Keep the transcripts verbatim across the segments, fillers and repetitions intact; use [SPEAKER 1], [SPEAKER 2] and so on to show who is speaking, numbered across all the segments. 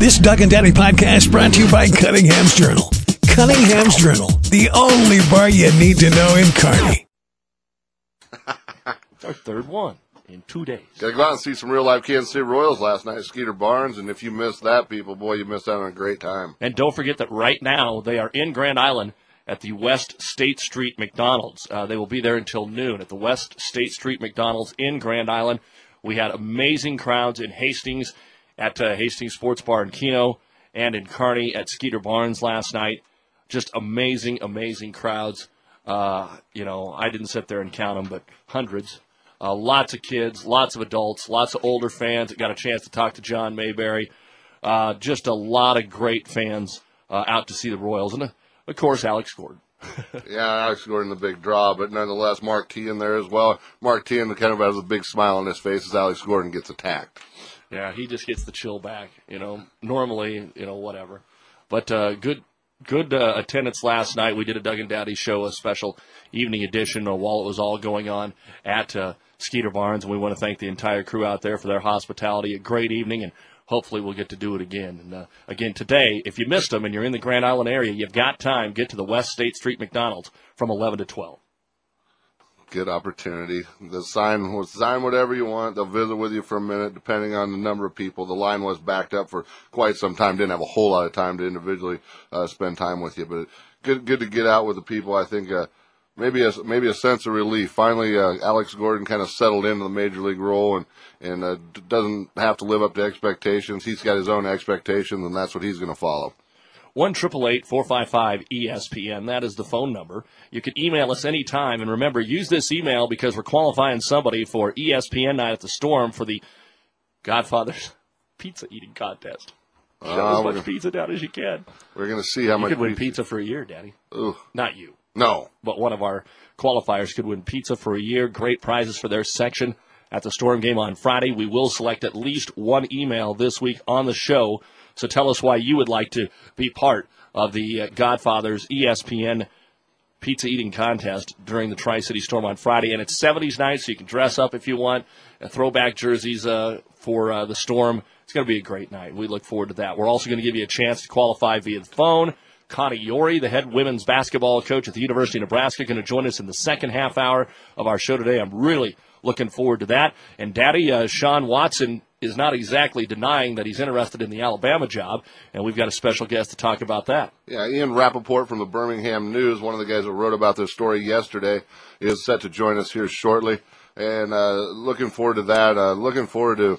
[SPEAKER 1] This Doug and Daddy podcast brought to you by Cunningham's Journal. Cunningham's Journal, the only bar you need to know in Kearney.
[SPEAKER 2] It's our third one in two days.
[SPEAKER 3] Got to go out and see some real-life Kansas City Royals last night at Skeeter Barnes, and if you missed that, people, boy, you missed out on a great time.
[SPEAKER 2] And don't forget that right now they are in Grand Island at the West State Street McDonald's. Uh, they will be there until noon at the West State Street McDonald's in Grand Island. We had amazing crowds in Hastings at uh, Hastings Sports Bar in Keno and in Kearney at Skeeter Barnes last night. Just amazing, amazing crowds. Uh, you know, I didn't sit there and count them, but hundreds. Uh, lots of kids, lots of adults, lots of older fans that got a chance to talk to John Mayberry. Uh, just a lot of great fans uh, out to see the Royals. And, uh, of course, Alex Gordon.
[SPEAKER 3] Yeah, Alex Gordon, the big draw, but nonetheless, Mark T in there as well. Mark T kind of has a big smile on his face as Alex Gordon gets attacked.
[SPEAKER 2] Yeah, he just gets the chill back, you know, normally, you know, whatever. But uh, good good uh, attendance last night. We did a Doug and Daddy show, a special evening edition uh, while it was all going on at uh, Skeeter Barnes, and we want to thank the entire crew out there for their hospitality. A great evening, and hopefully we'll get to do it again. And uh, again, today, if you missed them and you're in the Grand Island area, you've got time. Get to the West State Street McDonald's from eleven to twelve.
[SPEAKER 3] Good opportunity. The sign, sign whatever you want. They'll visit with you for a minute, depending on the number of people. The line was backed up for quite some time. Didn't have a whole lot of time to individually uh, spend time with you, but good, good to get out with the people. I think uh, maybe a maybe a sense of relief. Finally, uh, Alex Gordon kind of settled into the major league role and and uh, doesn't have to live up to expectations. He's got his own expectations, and that's what he's going to follow.
[SPEAKER 2] one eight eight eight, four five five, E S P N. That is the phone number. You can email us anytime. And remember, use this email because we're qualifying somebody for E S P N Night at the Storm for the Godfather's Pizza Eating Contest. Shove uh, as much gonna, pizza down as you can.
[SPEAKER 3] We're going to see how
[SPEAKER 2] you
[SPEAKER 3] much
[SPEAKER 2] You could win
[SPEAKER 3] pizza.
[SPEAKER 2] pizza for a year, Daddy.
[SPEAKER 3] Ooh.
[SPEAKER 2] Not you.
[SPEAKER 3] No.
[SPEAKER 2] But one of our qualifiers could win pizza for a year. Great prizes for their section at the Storm game on Friday. We will select at least one email this week on the show. So tell us why you would like to be part of the uh, Godfather's E S P N Pizza Eating Contest during the Tri-City Storm on Friday. And it's seventies night, so you can dress up if you want. Uh, throwback jerseys uh, for uh, the Storm. It's going to be a great night. We look forward to that. We're also going to give you a chance to qualify via the phone. Connie Yori, the head women's basketball coach at the University of Nebraska, going to join us in the second half hour of our show today. I'm really looking forward to that. And Daddy, uh, Sean Watson is not exactly denying that he's interested in the Alabama job, and we've got a special guest to talk about that.
[SPEAKER 3] Yeah, Ian Rappaport from the Birmingham News, one of the guys that wrote about this story yesterday, is set to join us here shortly, and uh, looking forward to that. Uh, looking forward to,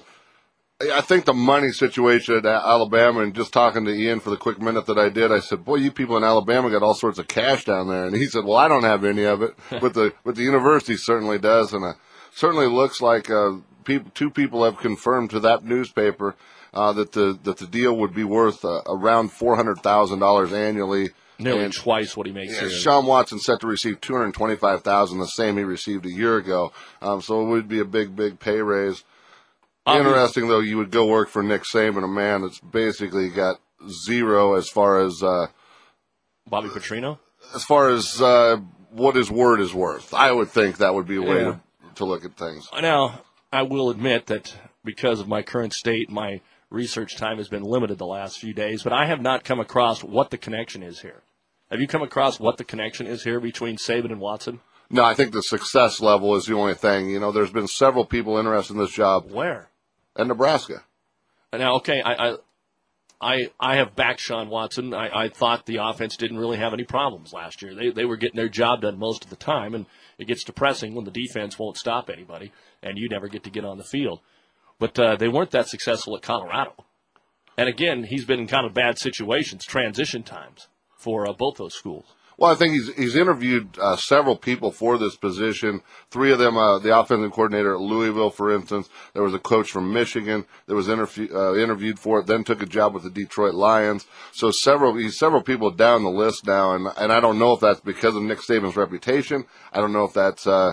[SPEAKER 3] I think, the money situation at Alabama, and just talking to Ian for the quick minute that I did, I said, boy, you people in Alabama got all sorts of cash down there, and he said, well, I don't have any of it, but the but the university certainly does, and uh, certainly looks like uh, people, two people have confirmed to that newspaper uh, that the that the deal would be worth uh, around four hundred thousand dollars annually.
[SPEAKER 2] Nearly
[SPEAKER 3] and,
[SPEAKER 2] twice what he makes
[SPEAKER 3] yeah,
[SPEAKER 2] here.
[SPEAKER 3] Sean Watson set to receive two hundred twenty-five thousand dollars, the same he received a year ago. Um, so it would be a big, big pay raise. Um, Interesting, though, you would go work for Nick Saban, a man that's basically got zero as far as uh,
[SPEAKER 2] Bobby Petrino?
[SPEAKER 3] As far as uh, what his word is worth. I would think that would be a way
[SPEAKER 2] yeah.
[SPEAKER 3] to, to look at things.
[SPEAKER 2] Now, I will admit that because of my current state, my research time has been limited the last few days, but I have not come across what the connection is here. Have you come across what the connection is here between Saban and Watson?
[SPEAKER 3] No, I think the success level is the only thing. You know, there's been several people interested in this job.
[SPEAKER 2] Where?
[SPEAKER 3] In Nebraska.
[SPEAKER 2] Now, okay, I I, I, I have backed Sean Watson. I, I thought the offense didn't really have any problems last year. They they were getting their job done most of the time, and it gets depressing when the defense won't stop anybody, and you never get to get on the field. But uh, they weren't that successful at Colorado. And again, he's been in kind of bad situations, transition times, for uh, both those schools.
[SPEAKER 3] Well, I think he's he's interviewed uh, several people for this position. Three of them, uh, the offensive coordinator at Louisville, for instance. There was a coach from Michigan that was interview, uh, interviewed for it, then took a job with the Detroit Lions. So several he's several people down the list now, and and I don't know if that's because of Nick Saban's reputation. I don't know if that's uh,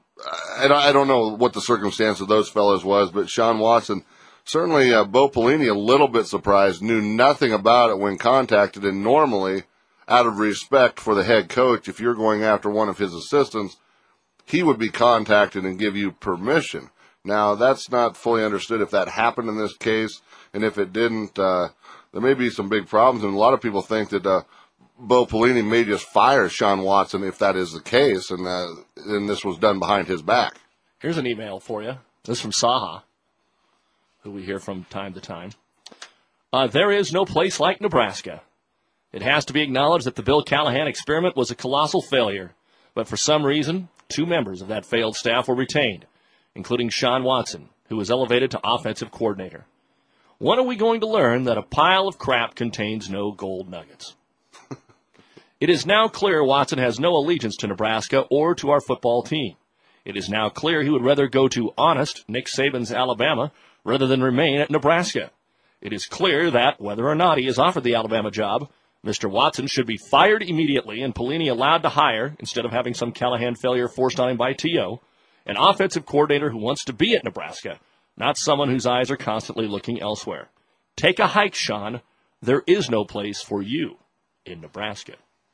[SPEAKER 3] I don't, I don't know what the circumstance of those fellows was, but Sean Watson. Certainly, uh, Bo Pelini, a little bit surprised, knew nothing about it when contacted, and normally, out of respect for the head coach, if you're going after one of his assistants, he would be contacted and give you permission. Now, that's not fully understood if that happened in this case, and if it didn't, uh, there may be some big problems, and a lot of people think that uh, Bo Pelini may just fire Sean Watson if that is the case, and, uh, and this was done behind his back.
[SPEAKER 2] Here's an email for you. This is from Saha, who we hear from time to time. Uh, there is no place like Nebraska. It has to be acknowledged that the Bill Callahan experiment was a colossal failure, but for some reason, two members of that failed staff were retained, including Sean Watson, who was elevated to offensive coordinator. When are we going to learn that a pile of crap contains no gold nuggets? It is now clear Watson has no allegiance to Nebraska or to our football team. It is now clear he would rather go to honest Nick Saban's Alabama rather than remain at Nebraska. It is clear that, whether or not he is offered the Alabama job, Mister Watson should be fired immediately and Pelini allowed to hire, instead of having some Callahan failure forced on him by T O, an offensive coordinator who wants to be at Nebraska, not someone whose eyes are constantly looking elsewhere. Take a hike, Sean. There is no place for you in Nebraska.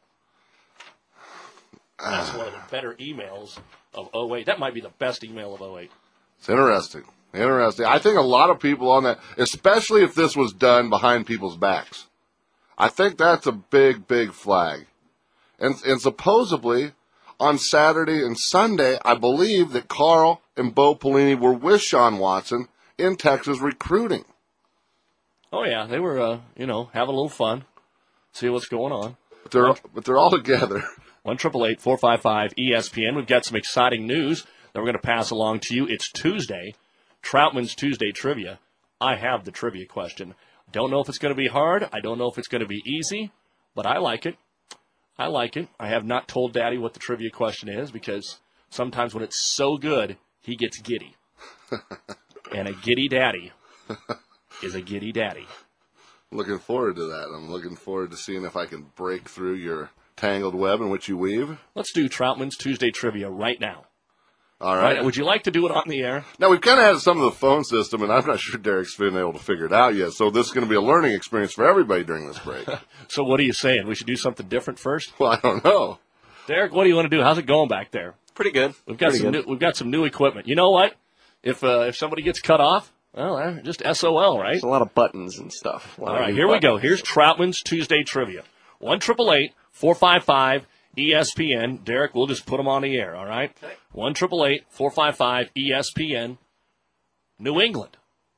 [SPEAKER 2] That's one of the better emails of oh eight. That might be the best email of oh eight.
[SPEAKER 3] It's interesting. Interesting. I think a lot of people on that, especially if this was done behind people's backs, I think that's a big, big flag. And, and supposedly, on Saturday and Sunday, I believe that Carl and Bo Pelini were with Sean Watson in Texas recruiting.
[SPEAKER 2] Oh, yeah. They were, uh, you know, having a little fun, see what's going on.
[SPEAKER 3] But they're, but they're all together.
[SPEAKER 2] one eight eight eight, four five five, E S P N. We've got some exciting news that we're going to pass along to you. It's Tuesday, Troutman's Tuesday Trivia. I have the trivia question. Don't know if it's going to be hard. I don't know if it's going to be easy, but I like it. I like it. I have not told Daddy what the trivia question is because sometimes when it's so good, he gets giddy. And a giddy daddy is a giddy daddy.
[SPEAKER 3] Looking forward to that. I'm looking forward to seeing if I can break through your tangled web in which you weave.
[SPEAKER 2] Let's do Troutman's Tuesday Trivia right now.
[SPEAKER 3] All right.
[SPEAKER 2] right. Would you like to do it on the air?
[SPEAKER 3] Now, we've kind of had some of the phone system, and I'm not sure Derek's been able to figure it out yet. So this is going to be a learning experience for everybody during this break.
[SPEAKER 2] So what are you saying? We should do something different first?
[SPEAKER 3] Well, I don't know.
[SPEAKER 2] Derek, what do you want to do? How's it going back there?
[SPEAKER 4] Pretty good.
[SPEAKER 2] We've got
[SPEAKER 4] Pretty
[SPEAKER 2] some
[SPEAKER 4] good.
[SPEAKER 2] new, we've got some new equipment. You know what? If uh, if somebody gets cut off, well, uh, just S O L, right?
[SPEAKER 4] There's a lot of buttons and stuff.
[SPEAKER 2] All right, here we go. Here's Troutman's Tuesday Trivia. one eight eight eight, four five five, E S P N. Derek, we'll just put them on the air, all right?
[SPEAKER 4] Okay.
[SPEAKER 2] one eight eight eight, four five five, E S P N. New England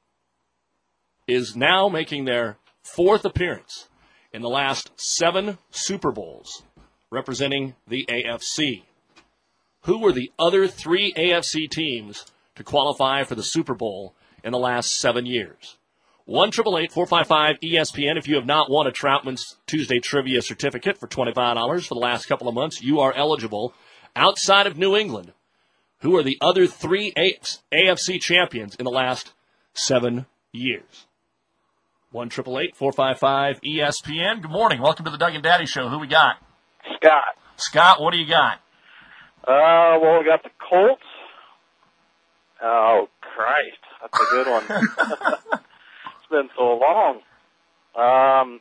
[SPEAKER 2] is now making their fourth appearance in the last seven Super Bowls, representing the A F C. Who were the other three A F C teams to qualify for the Super Bowl in the last seven years? one eight eight eight, four five five, E S P N. If you have not won a Troutman's Tuesday Trivia certificate for twenty-five dollars for the last couple of months, you are eligible. Outside of New England, who are the other three A F C champions in the last seven years? one eight eight eight, four five five, E S P N. Good morning. Welcome to the Doug and Daddy Show. Who we got?
[SPEAKER 5] Scott.
[SPEAKER 2] Scott, what do you got?
[SPEAKER 5] Uh, well, we got the Colts. Oh, Christ. That's a good one. It's been so long. Um,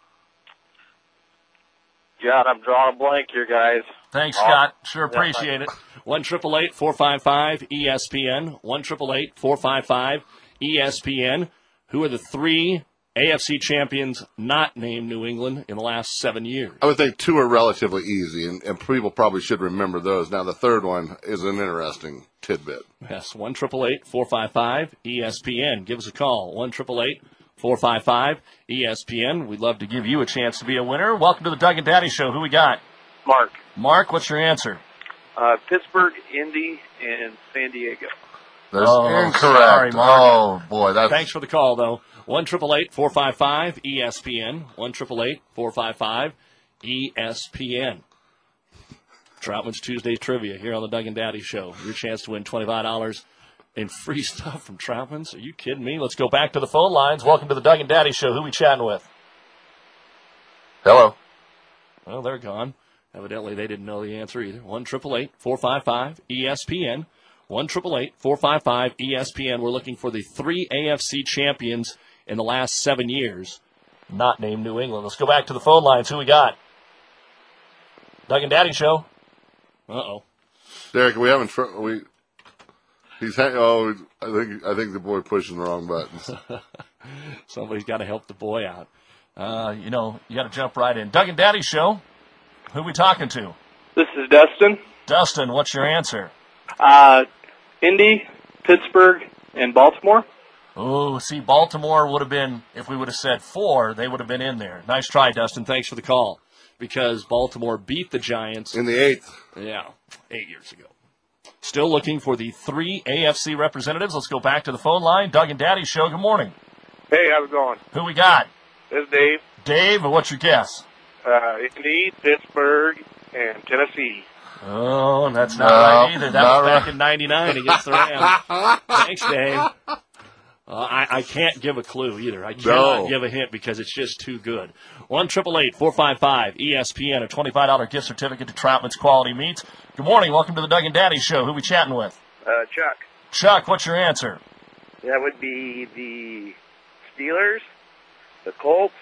[SPEAKER 5] God, I'm drawing a blank here, guys.
[SPEAKER 2] Thanks,
[SPEAKER 5] Oh,
[SPEAKER 2] Scott. Sure
[SPEAKER 5] yeah,
[SPEAKER 2] appreciate it. one eight eight eight, four five five, E S P N. one eight eight eight, four five five, E S P N. Who are the three A F C champions not named New England in the last seven years?
[SPEAKER 3] I would think two are relatively easy, and, and people probably should remember those. Now, the third one is an interesting tidbit.
[SPEAKER 2] Yes, one eight eight eight, four five five, E S P N. Give us a call, one eight eight eight, four five five, E S P N. We'd love to give you a chance to be a winner. Welcome to the Doug and Daddy Show. Who we got?
[SPEAKER 5] Mark.
[SPEAKER 2] Mark, what's your answer?
[SPEAKER 5] Uh, Pittsburgh, Indy, and San Diego.
[SPEAKER 3] That's
[SPEAKER 2] Oh,
[SPEAKER 3] incorrect.
[SPEAKER 2] sorry, Mark.
[SPEAKER 3] Oh, boy. That's,
[SPEAKER 2] Thanks for the call, though. one eight eight eight, four five five, E S P N. one eight eight eight, four five five, E S P N. Troutman's Tuesday Trivia here on the Doug and Daddy Show. Your chance to win twenty-five dollars in free stuff from Troutman's. Are you kidding me? Let's go back to the phone lines. Welcome to the Doug and Daddy Show. Who we chatting with?
[SPEAKER 3] hello.
[SPEAKER 2] Well, they're gone. Evidently, they didn't know the answer either. one eight eight eight, four five five, E S P N. one eight eight eight, four five five, E S P N. We're looking for the three A F C champions in the last seven years, not named New England. Let's go back to the phone lines. Who we got? Doug and Daddy Show. Uh-oh.
[SPEAKER 3] Derek, we haven't, tr- we, He's ha- oh, I think I think the boy pushing the wrong buttons.
[SPEAKER 2] Somebody's got to help the boy out.
[SPEAKER 6] Uh, you know, you got to jump right in. Doug and Daddy Show. Who we talking to?
[SPEAKER 5] This is Dustin.
[SPEAKER 6] Dustin, what's your answer?
[SPEAKER 5] Uh, Indy, Pittsburgh, and Baltimore.
[SPEAKER 6] Oh, see, Baltimore would have been, if we would have said four, they would have been in there.
[SPEAKER 2] Nice try, Dustin. Thanks for the call. Because Baltimore beat the Giants.
[SPEAKER 3] In the eighth.
[SPEAKER 2] Yeah, eight years ago. Still looking for the three A F C representatives. Let's go back to the phone line. Doug and Daddy Show, good morning.
[SPEAKER 5] Hey, how's it going?
[SPEAKER 6] Who we got?
[SPEAKER 5] This is Dave.
[SPEAKER 6] Dave, what's your guess?
[SPEAKER 5] Uh, Indy, Pittsburgh, and Tennessee.
[SPEAKER 6] Oh, that's not
[SPEAKER 3] No,
[SPEAKER 6] right either. That
[SPEAKER 3] not
[SPEAKER 6] was
[SPEAKER 2] Back in ninety-nine against the Rams. Thanks, Dave. Uh, I, I can't give a clue either. I cannot
[SPEAKER 3] No.
[SPEAKER 2] give a hint because it's just too good. one eight eight eight, four five five, E S P N,
[SPEAKER 6] a twenty-five dollars gift certificate to Troutman's Quality Meats. Good morning. Welcome to the Doug and Daddy Show. Who we chatting with?
[SPEAKER 7] Uh, Chuck.
[SPEAKER 6] Chuck, what's your answer?
[SPEAKER 7] That would be the Steelers, the Colts,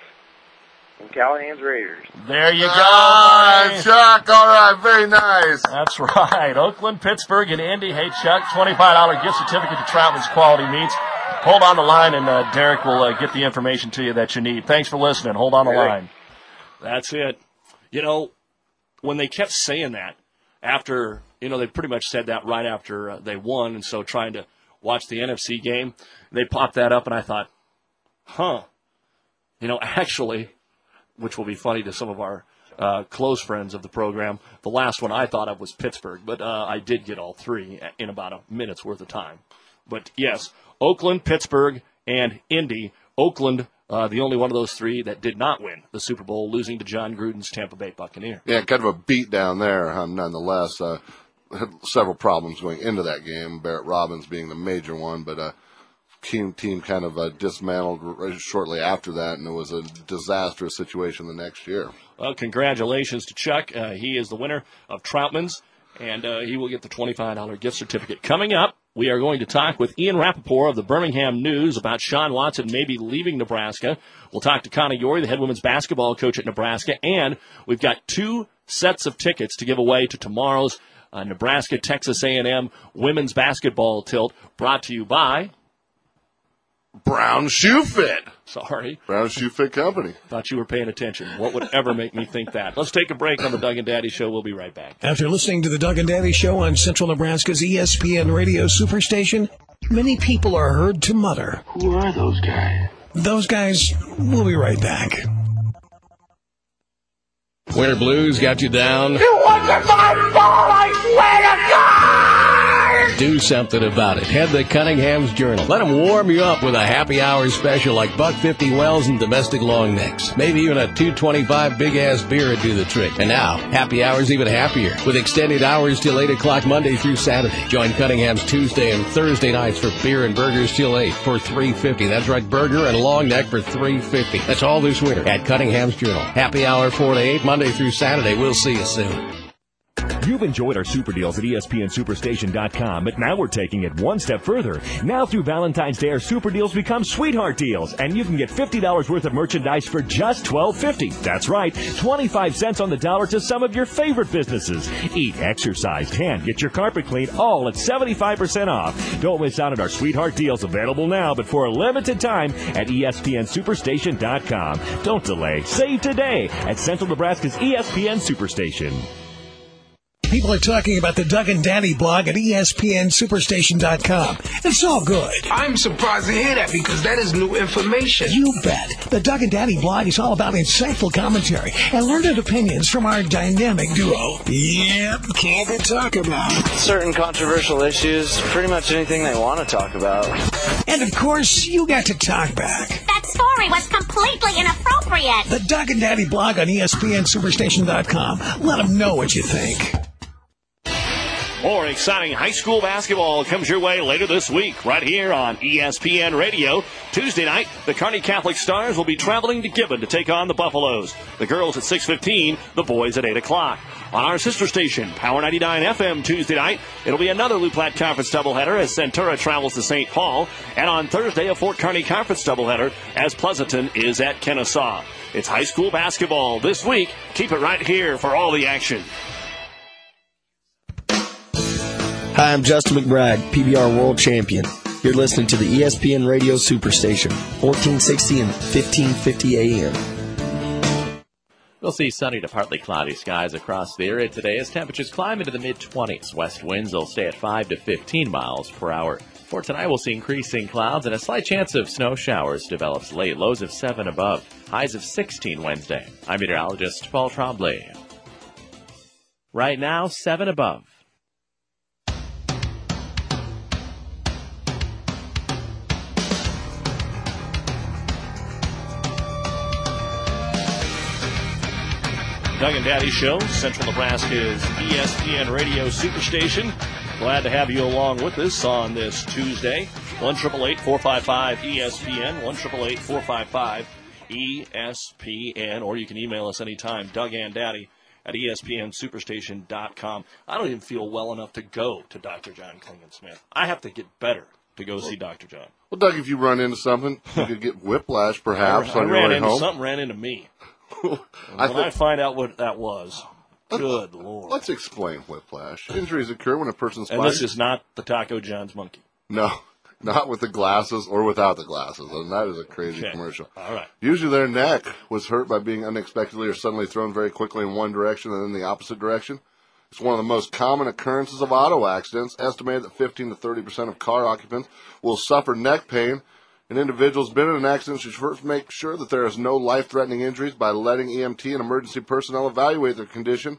[SPEAKER 7] and Callahan's Raiders.
[SPEAKER 6] There you go.
[SPEAKER 3] Ah,
[SPEAKER 6] buddy.
[SPEAKER 3] Chuck, all right, very nice.
[SPEAKER 6] That's right. Oakland, Pittsburgh, and Indy. Hey, Chuck, twenty-five dollars gift certificate to Troutman's Quality Meats. Hold on the line, and uh, Derek will uh, get the information to you that you need. Thanks for listening. Hold on the line.
[SPEAKER 2] That's it. You know, when they kept saying that after, you know, they pretty much said that right after uh, they won, and so trying to watch the N F C game, they popped that up, and I thought, huh. You know, actually, which will be funny to some of our uh, close friends of the program, the last one I thought of was Pittsburgh, but uh, I did get all three in about a minute's worth of time. But, yes, Oakland, Pittsburgh, and Indy. Oakland, uh, the only one of those three that did not win the Super Bowl, losing to John Gruden's Tampa Bay Buccaneers.
[SPEAKER 3] Yeah, kind of a beat down there, um, nonetheless. Uh, had several problems going into that game, Barrett Robbins being the major one, but uh, team team kind of uh, dismantled r- shortly after that, and it was a disastrous situation the next year.
[SPEAKER 2] Well, congratulations to Chuck. Uh, he is the winner of Troutman's, and uh, he will get the twenty-five dollars gift certificate. Coming up, we are going to talk with Ian Rappaport of the Birmingham News about Sean Watson maybe leaving Nebraska. We'll talk to Connie Yorrie, the head women's basketball coach at Nebraska, and we've got two sets of tickets to give away to tomorrow's uh, Nebraska-Texas A and M women's basketball tilt, brought to you by
[SPEAKER 3] Brown Shoe Fit.
[SPEAKER 2] Sorry.
[SPEAKER 3] Brown Shoe Fit Company.
[SPEAKER 2] Thought you were paying attention. What would ever make me think that? Let's take a break on the Doug and Daddy Show. We'll be right back.
[SPEAKER 1] After listening to the Doug and Daddy Show on Central Nebraska's E S P N radio superstation, many people are heard to mutter,
[SPEAKER 8] Who are those guys?
[SPEAKER 1] those guys. We'll be right back.
[SPEAKER 9] Winter blues got you down?
[SPEAKER 8] It wasn't my fault, I swear to God!
[SPEAKER 9] Do something about it. Head to Cunningham's Journal. Let them warm you up with a happy hour special like buck fifty Wells and domestic long necks. Maybe even a two twenty-five big-ass beer would do the trick. And now, happy hour's even happier with extended hours till eight o'clock Monday through Saturday. Join Cunningham's Tuesday and Thursday nights for beer and burgers till eight for three fifty. That's right, burger and long neck for three fifty. That's all this winter at Cunningham's Journal. Happy hour four to eight Monday through Saturday. We'll see you soon.
[SPEAKER 10] You've enjoyed our super deals at E S P N Superstation dot com, but now we're taking it one step further. Now through Valentine's Day, our super deals become sweetheart deals, and you can get fifty dollars worth of merchandise for just twelve fifty. That's right, twenty-five cents on the dollar to some of your favorite businesses. Eat, exercise, tan, get your carpet cleaned, all at seventy-five percent off. Don't miss out on our sweetheart deals available now, but for a limited time at E S P N Superstation dot com. Don't delay. Save today at Central Nebraska's E S P N Superstation.
[SPEAKER 1] People are talking about the Doug and Daddy blog at E S P N Superstation dot com. It's all good.
[SPEAKER 11] I'm surprised to hear that because that is new information.
[SPEAKER 1] You bet. The Doug and Daddy blog is all about insightful commentary and learned opinions from our dynamic duo. Yep, candid talk about
[SPEAKER 4] certain controversial issues, pretty much anything they want to talk about.
[SPEAKER 1] And of course, you got to talk back.
[SPEAKER 12] That story was completely inappropriate.
[SPEAKER 1] The Doug and Daddy blog on E S P N Superstation dot com. Let them know what you think.
[SPEAKER 2] More exciting high school basketball comes your way later this week, right here on E S P N Radio. Tuesday night, the Kearney Catholic Stars will be traveling to Gibbon to take on the Buffaloes. The girls at six fifteen, the boys at eight o'clock. On our sister station, Power ninety-nine F M Tuesday night, it'll be another Loup Platte Conference doubleheader as Centura travels to Saint Paul. And on Thursday, a Fort Kearney Conference doubleheader as Pleasanton is at Kennesaw. It's high school basketball this week. Keep it right here for all the action.
[SPEAKER 13] Hi, I'm Justin McBride, P B R World Champion. You're listening to the E S P N Radio Superstation, fourteen sixty and fifteen fifty A M.
[SPEAKER 14] We'll see sunny to partly cloudy skies across the area today as temperatures climb into the mid-twenties. West winds will stay at five to fifteen miles per hour. For tonight, we'll see increasing clouds and a slight chance of snow showers develops late. Lows of seven above. Highs of sixteen Wednesday. I'm meteorologist Paul Trombley. Right now, seven above.
[SPEAKER 6] Doug and Daddy Show, Central Nebraska's E S P N Radio Superstation. Glad to have you along with us on this Tuesday. one eight eight eight, four five five, E S P N, one eight eight eight, four five five, E S P N, or you can email us anytime, Doug and Daddy at E S P N superstation dot com. I don't even feel well enough to go to Doctor John Klingensmith. I have to get better to go see Doctor John.
[SPEAKER 3] Well, Doug, if you run into something, you could get whiplash, perhaps,
[SPEAKER 6] I,
[SPEAKER 3] on
[SPEAKER 6] I
[SPEAKER 3] your
[SPEAKER 6] ran
[SPEAKER 3] way
[SPEAKER 6] into
[SPEAKER 3] home.
[SPEAKER 6] Something ran into me. when
[SPEAKER 3] I,
[SPEAKER 6] th- I find out what that was, good Lord.
[SPEAKER 3] Let's explain whiplash. Injuries occur when a person's spine...
[SPEAKER 6] And this is not the Taco John's monkey.
[SPEAKER 3] No, not with the glasses or without the glasses. And that is a crazy
[SPEAKER 6] Okay.
[SPEAKER 3] commercial.
[SPEAKER 6] All right.
[SPEAKER 3] Usually their neck was hurt by being unexpectedly or suddenly thrown very quickly in one direction and then the opposite direction. It's one of the most common occurrences of auto accidents. Estimated that fifteen to thirty percent of car occupants will suffer neck pain. An individual who's been in an accident should first make sure that there is no life-threatening injuries by letting E M T and emergency personnel evaluate their condition.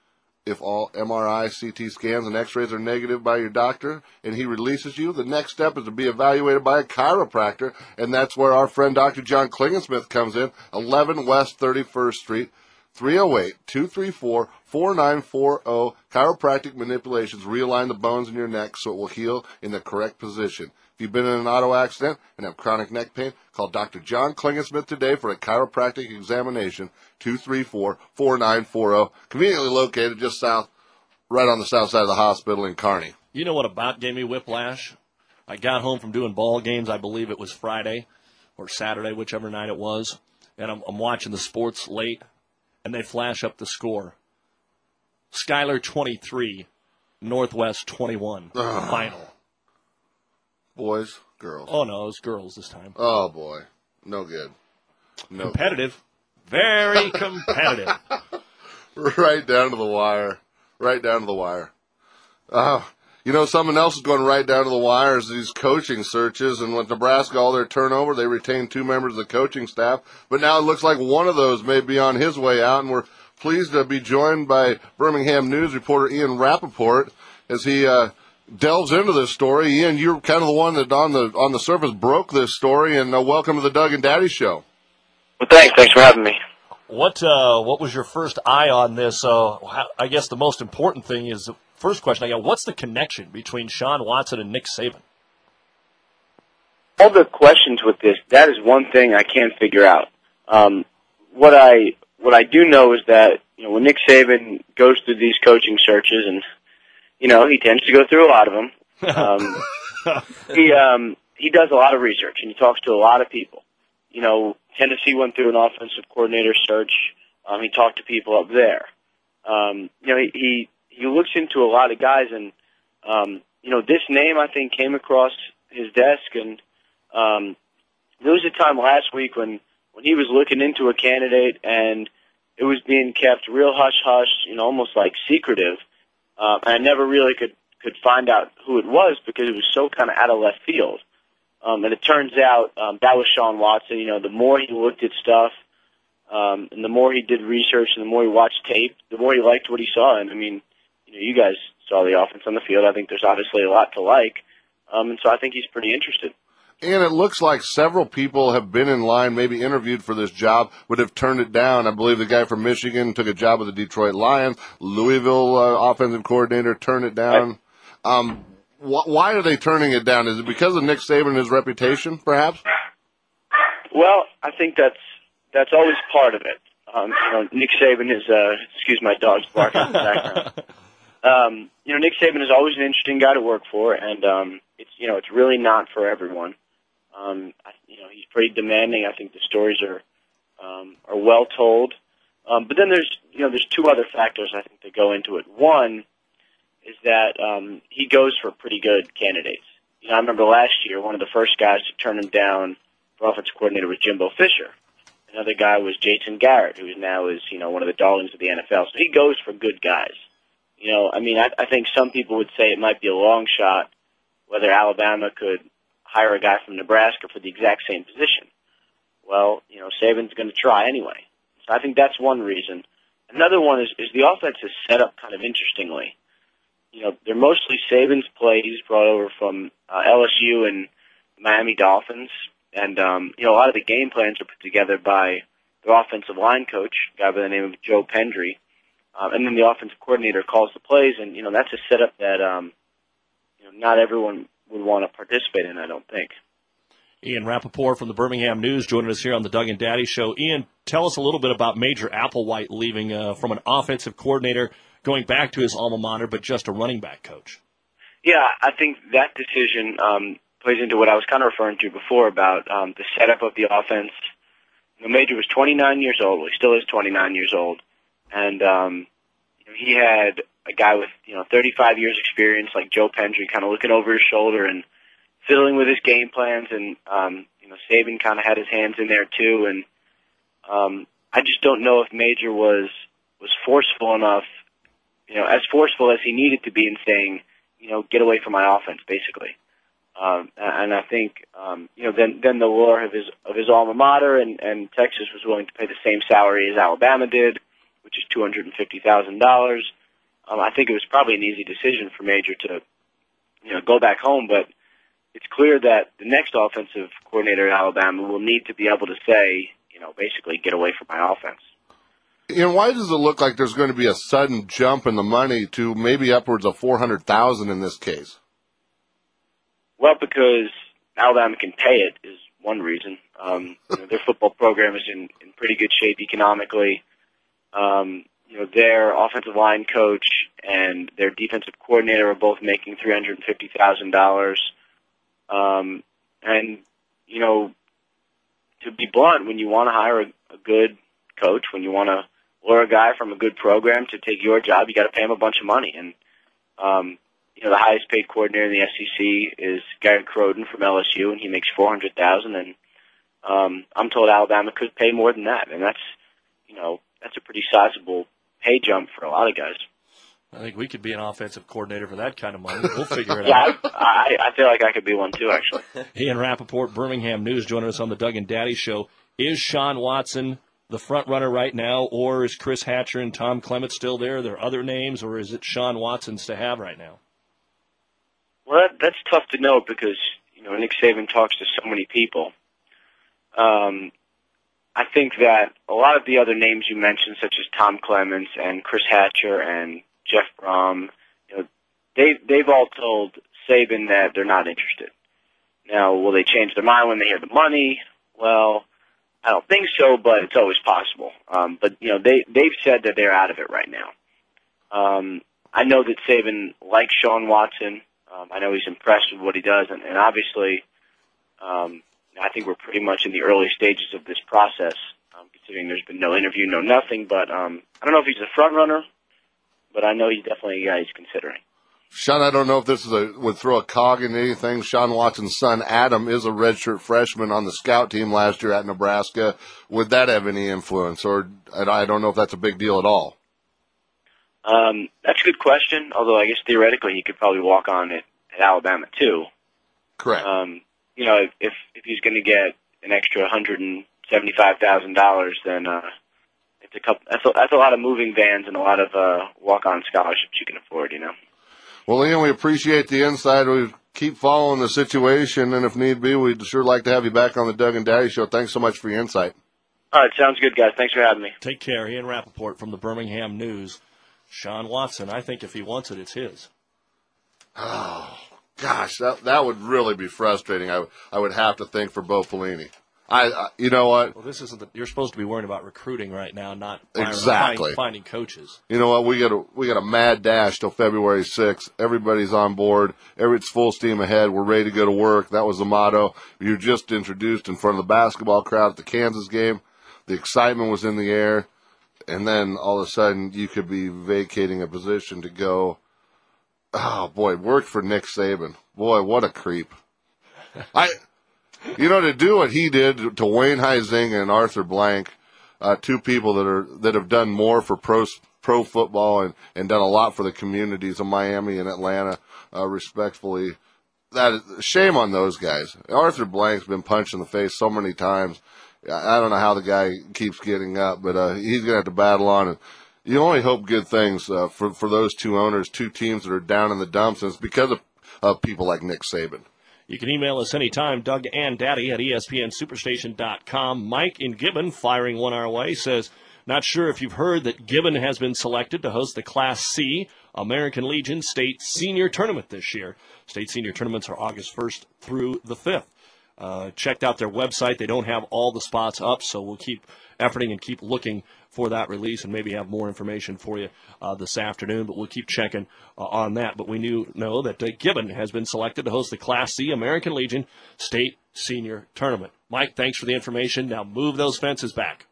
[SPEAKER 3] If all M R I, C T scans, and X-rays are negative by your doctor and he releases you, the next step is to be evaluated by a chiropractor, and that's where our friend Doctor John Klingensmith comes in, eleven West thirty-first Street, three oh eight, two three four, four nine four zero. Chiropractic manipulations realign the bones in your neck so it will heal in the correct position. If you've been in an auto accident and have chronic neck pain, call Doctor John Klingensmith today for a chiropractic examination, two three four, four nine four zero. Conveniently located just south, right on the south side of the hospital in Kearney.
[SPEAKER 6] You know what about gave me whiplash? I got home from doing ball games, I believe it was Friday or Saturday, whichever night it was, and I'm, I'm watching the sports late, and they flash up the score. Schuyler twenty-three, Northwest twenty-one,
[SPEAKER 3] Ugh.
[SPEAKER 6] final.
[SPEAKER 3] Boys, girls.
[SPEAKER 6] Oh, no, it was girls this time.
[SPEAKER 3] Oh, boy. No good. No
[SPEAKER 6] Competitive. Very competitive.
[SPEAKER 3] Right down to the wire. Right down to the wire. Uh, you know, something else is going right down to the wire is these coaching searches. And with Nebraska, all their turnover, they retained two members of the coaching staff. But now it looks like one of those may be on his way out. And we're pleased to be joined by Birmingham News reporter Ian Rappaport as he uh, delves into this story. Ian, you're kind of the one that on the on the surface broke this story. And uh, welcome to the Doug and Daddy Show.
[SPEAKER 4] Well, thanks. Thanks for having me.
[SPEAKER 6] What uh, what was your first eye on this? Uh, how, I guess the most important thing is, the first question I got, what's the connection between Sean Watson and Nick Saban?
[SPEAKER 15] All the questions with this, that is one thing I can't figure out. Um, what I what I do know is that, you know, when Nick Saban goes through these coaching searches, and, you know, he tends to go through a lot of them, um, he um, he does a lot of research, and he talks to a lot of people. You know, Tennessee went through an offensive coordinator search. Um, he talked to people up there. Um, you know, he, he he looks into a lot of guys, and um, you know, this name I think came across his desk, and um, there was a time last week when when he was looking into a candidate, and it was being kept real hush hush, you know, almost like secretive. Um, and I never really could could find out who it was because it was so kind of out of left field. Um, and it turns out um, that was Sean Watson. You know, the more he looked at stuff, um, and the more he did research, and the more he watched tape, the more he liked what he saw. And I mean, you know, you guys saw the offense on the field. I think there's obviously a lot to like, um, and so I think he's pretty interested.
[SPEAKER 3] And it looks like several people have been in line, maybe interviewed for this job, would have turned it down. I believe the guy from Michigan took a job with the Detroit Lions. Louisville uh, offensive coordinator turned it down. Right. Um, wh- why are they turning it down? Is it because of Nick Saban and his reputation, perhaps?
[SPEAKER 15] Well, I think that's that's always part of it. Um, you know, Nick Saban is, uh, excuse my dog's barking in the background. Um, you know, Nick Saban is always an interesting guy to work for, and um, it's you know it's really not for everyone. Um, I, you know, he's pretty demanding. I think the stories are um, are well told. Um, but then there's you know there's two other factors I think that go into it. One is that um, he goes for pretty good candidates. You know, I remember last year, one of the first guys to turn him down for offensive coordinator was Jimbo Fisher. Another guy was Jason Garrett, who now is, you know, one of the darlings of the N F L. So he goes for good guys. You know, I mean, I, I think some people would say it might be a long shot whether Alabama could hire a guy from Nebraska for the exact same position. Well, you know, Saban's going to try anyway. So I think that's one reason. Another one is, is the offense is set up kind of interestingly. You know, they're mostly Saban's plays brought over from uh, L S U and Miami Dolphins. And, um, you know, a lot of the game plans are put together by their offensive line coach, a guy by the name of Joe Pendry. Um, and then the offensive coordinator calls the plays. And, you know, that's a setup that, um, you know, not everyone would want to participate in, I don't think.
[SPEAKER 2] Ian Rappaport from the Birmingham News joining us here on the Doug and Daddy Show. Ian, tell us a little bit about Major Applewhite leaving uh, from an offensive coordinator, going back to his alma mater, but just a running back coach.
[SPEAKER 15] Yeah, I think that decision um, plays into what I was kind of referring to before about um, the setup of the offense. You know, Major was twenty-nine years old. Well, he still is twenty-nine years old. And um, you know, he had a guy with, you know, thirty-five years experience like Joe Pendry kind of looking over his shoulder and fiddling with his game plans. And, um, you know, Saban kind of had his hands in there too. And um, I just don't know if Major was was forceful enough, you know, as forceful as he needed to be in saying, you know, get away from my offense, basically. Um, and I think, um, you know, then then the lure of his of his alma mater, and, and Texas was willing to pay the same salary as Alabama did, which is two hundred fifty thousand dollars. Um, I think it was probably an easy decision for Major to, you know, go back home. But it's clear that the next offensive coordinator at Alabama will need to be able to say, you know, basically get away from my offense.
[SPEAKER 3] And why does it look like there's going to be a sudden jump in the money to maybe upwards of four hundred thousand dollars in this case?
[SPEAKER 15] Well, because Alabama can pay it is one reason. Um, you know, their football program is in, in pretty good shape economically. Um, you know, their offensive line coach and their defensive coordinator are both making three hundred fifty thousand dollars. Um, and, you know, to be blunt, when you want to hire a, a good coach, when you want to lure a guy from a good program to take your job, you got to pay him a bunch of money. And, um, you know, the highest paid coordinator in the S E C is Gary Croden from L S U, and he makes four hundred thousand dollars. And um, I'm told Alabama could pay more than that. And that's, you know, that's a pretty sizable pay jump for a lot of guys.
[SPEAKER 2] I think we could be an offensive coordinator for that kind of money. We'll figure it
[SPEAKER 15] yeah,
[SPEAKER 2] out.
[SPEAKER 15] I, I feel like I could be one too, actually.
[SPEAKER 2] Ian Rappaport, Birmingham News, joining us on the Doug and Daddy Show. Is Sean Watson the front runner right now, or is Chris Hatcher and Tom Clement still there? Are there other names, or is it Sean Watson's to have right now?
[SPEAKER 15] Well, that, that's tough to know because, you know, Nick Saban talks to so many people. Um, I think that a lot of the other names you mentioned, such as Tom Clements and Chris Hatcher and Jeff Brom, you know, they, they've all told Saban that they're not interested. Now, will they change their mind when they hear the money? Well, I don't think so, but it's always possible. Um, but, you know, they, they've said that they're out of it right now. Um, I know that Saban likes Sean Watson. Um, I know he's impressed with what he does, and, and obviously, um, I think we're pretty much in the early stages of this process, um, considering there's been no interview, no nothing. But um, I don't know if he's a front runner, but I know he's definitely a guy he's considering.
[SPEAKER 3] Sean, I don't know if this is a would throw a cog in anything. Sean Watson's son, Adam, is a redshirt freshman on the scout team last year at Nebraska. Would that have any influence, or I don't know if that's a big deal at all?
[SPEAKER 15] Um, that's a good question, although I guess theoretically he could probably walk on at, at Alabama too.
[SPEAKER 3] Correct.
[SPEAKER 15] Um, you know, if if he's going to get an extra one hundred seventy-five thousand dollars, then uh, it's a couple. That's a, that's a lot of moving vans and a lot of uh, walk-on scholarships you can afford. You know.
[SPEAKER 3] Well, Ian, we appreciate the insight. We keep following the situation, and if need be, we'd sure like to have you back on the Doug and Daddy Show. Thanks so much for your insight.
[SPEAKER 15] All right, sounds good, guys. Thanks for having me.
[SPEAKER 2] Take care. Ian Rappaport from the Birmingham News. Sean Watson, I think if he wants it, it's his.
[SPEAKER 3] Oh, gosh, that that would really be frustrating. I I would have to think for Bo Pelini. I, I you know what?
[SPEAKER 2] Well, this isn't the, you're supposed to be worrying about recruiting right now, not firing,
[SPEAKER 3] exactly
[SPEAKER 2] finding, finding coaches.
[SPEAKER 3] You know what? We got a we got a mad dash till February sixth. Everybody's on board. Every, it's full steam ahead. We're ready to go to work. That was the motto. You were just introduced in front of the basketball crowd at the Kansas game. The excitement was in the air. And then all of a sudden you could be vacating a position to go oh boy, worked for Nick Saban. Boy, what a creep. I, you know, to do what he did to Wayne Huizenga and Arthur Blank, uh, two people that are, that have done more for pro, pro football and, and done a lot for the communities of Miami and Atlanta, uh, respectfully. That is, shame on those guys. Arthur Blank's been punched in the face so many times. I don't know how the guy keeps getting up, but, uh, he's going to have to battle on. And you only hope good things, uh, for, for those two owners, two teams that are down in the dumps. And it's because of, of people like Nick Saban.
[SPEAKER 2] You can email us anytime, Doug and Daddy at E S P N Superstation dot com. Mike in Gibbon, firing one our way, says, not sure if you've heard that Gibbon has been selected to host the Class C American Legion State Senior Tournament this year. State Senior Tournaments are August first through the fifth. Uh, checked out their website. They don't have all the spots up, so we'll keep efforting and keep looking for that release and maybe have more information for you uh, this afternoon, but we'll keep checking uh, on that. But we knew, know that uh, Gibbon has been selected to host the Class C American Legion State Senior Tournament. Mike, thanks for the information. Now move those fences back.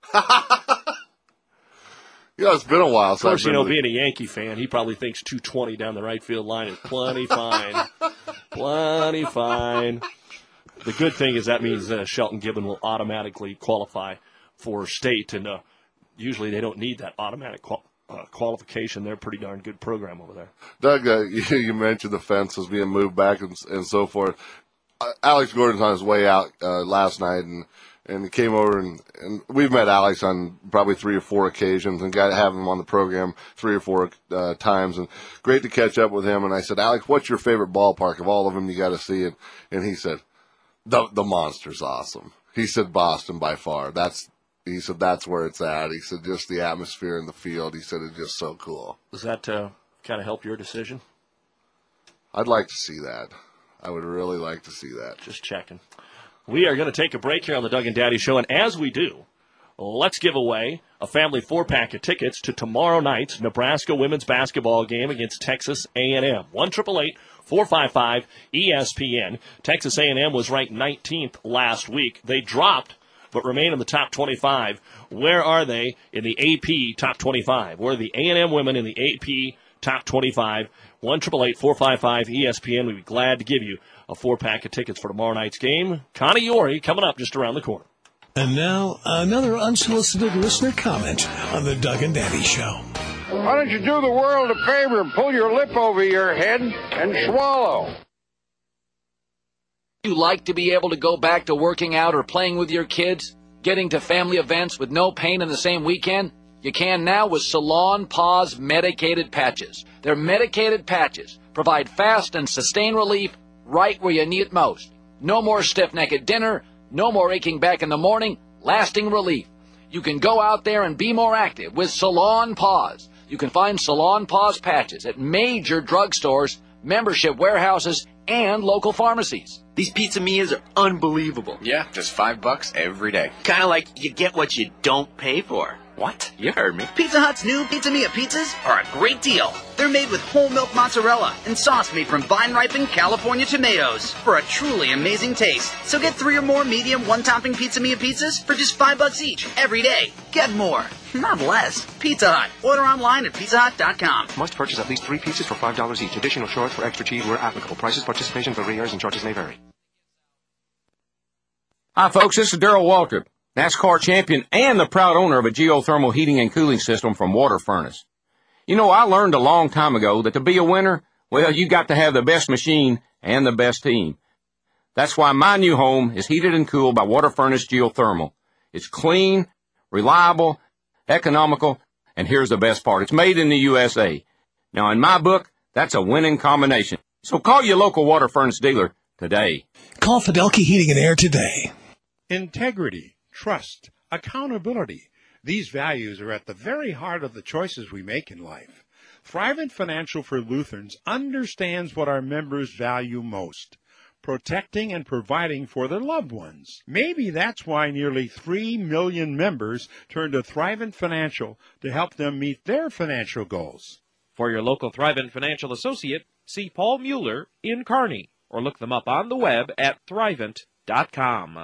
[SPEAKER 3] Yeah, it's been a while.
[SPEAKER 2] Of course, you know, being a Yankee fan, he probably thinks two twenty down the right field line is plenty fine. Plenty fine. The good thing is that means uh, Shelton Gibbon will automatically qualify for state, and uh, usually they don't need that automatic qual- uh, qualification. They're a pretty darn good program over there.
[SPEAKER 3] Doug, uh, you, you mentioned the fences being moved back and, and so forth. Uh, Alex Gordon's on his way out uh, last night, and and he came over, and, and we've met Alex on probably three or four occasions and got to have him on the program three or four uh, times, and great to catch up with him. And I said, Alex, what's your favorite ballpark of all of them? You got to see it. And he said, the the Monster's awesome. He said Boston by far. That's He said that's where it's at. He said just the atmosphere in the field. He said it's just so cool.
[SPEAKER 2] Does that uh, kind of help your decision?
[SPEAKER 3] I'd like to see that. I would really like to see that.
[SPEAKER 2] Just checking. We are going to take a break here on the Doug and Daddy Show, and as we do, let's give away a family four-pack of tickets to tomorrow night's Nebraska women's basketball game against Texas A and M. one eight eight eight, four five five, E S P N. Texas A and M was ranked nineteenth last week. They dropped, but remain in the top twenty-five. Where are they in the A P top twenty-five? Where are the A and M women in the A P top twenty-five? one eight eight eight, four five five, E S P N. We'd be glad to give you a four-pack of tickets for tomorrow night's game. Connie Yori coming up just around the corner.
[SPEAKER 1] And now, another unsolicited listener comment on the Doug and Daddy Show.
[SPEAKER 16] Why don't you do the world a favor and pull your lip over your head and swallow?
[SPEAKER 17] You like to be able to go back to working out or playing with your kids, getting to family events with no pain in the same weekend? You can now with Salon Paws medicated patches. Their medicated patches provide fast and sustained relief right where you need it most. No more stiff neck at dinner, no more aching back in the morning, lasting relief. You can go out there and be more active with Salon Paws. You can find Salon Paws patches at major drugstores, membership warehouses, and local pharmacies.
[SPEAKER 18] These Pizza Mias are unbelievable.
[SPEAKER 19] Yeah, just five bucks every day.
[SPEAKER 18] Kind of like you get what you don't pay for.
[SPEAKER 19] What? You heard me.
[SPEAKER 18] Pizza Hut's new Pizza Mia pizzas are a great deal. They're made with whole milk mozzarella and sauce made from vine-ripened California tomatoes for a truly amazing taste. So get three or more medium one-topping Pizza Mia pizzas for just five bucks each every day. Get more, not less. Pizza Hut. Order online at pizza hut dot com.
[SPEAKER 20] Must purchase at least three pizzas for five dollars each. Additional charge for extra cheese where applicable. Prices, participation varies, and charges may vary.
[SPEAKER 21] Hi, folks. This is Darrell Waltrip, NASCAR champion and the proud owner of a geothermal heating and cooling system from Water Furnace. You know, I learned a long time ago that to be a winner, well, you got to have the best machine and the best team. That's why my new home is heated and cooled by Water Furnace Geothermal. It's clean, reliable, economical, and here's the best part. It's made in the U S A. Now, in my book, that's a winning combination. So call your local Water Furnace dealer today.
[SPEAKER 1] Call Fidelky Heating and Air today.
[SPEAKER 22] Integrity, trust, accountability. These values are at the very heart of the choices we make in life. Thrivent Financial for Lutherans understands what our members value most, protecting and providing for their loved ones. Maybe that's why nearly three million members turn to Thrivent Financial to help them meet their financial goals.
[SPEAKER 23] For your local Thrivent Financial associate, see Paul Mueller in Kearney, or look them up on the web at thrivent dot com.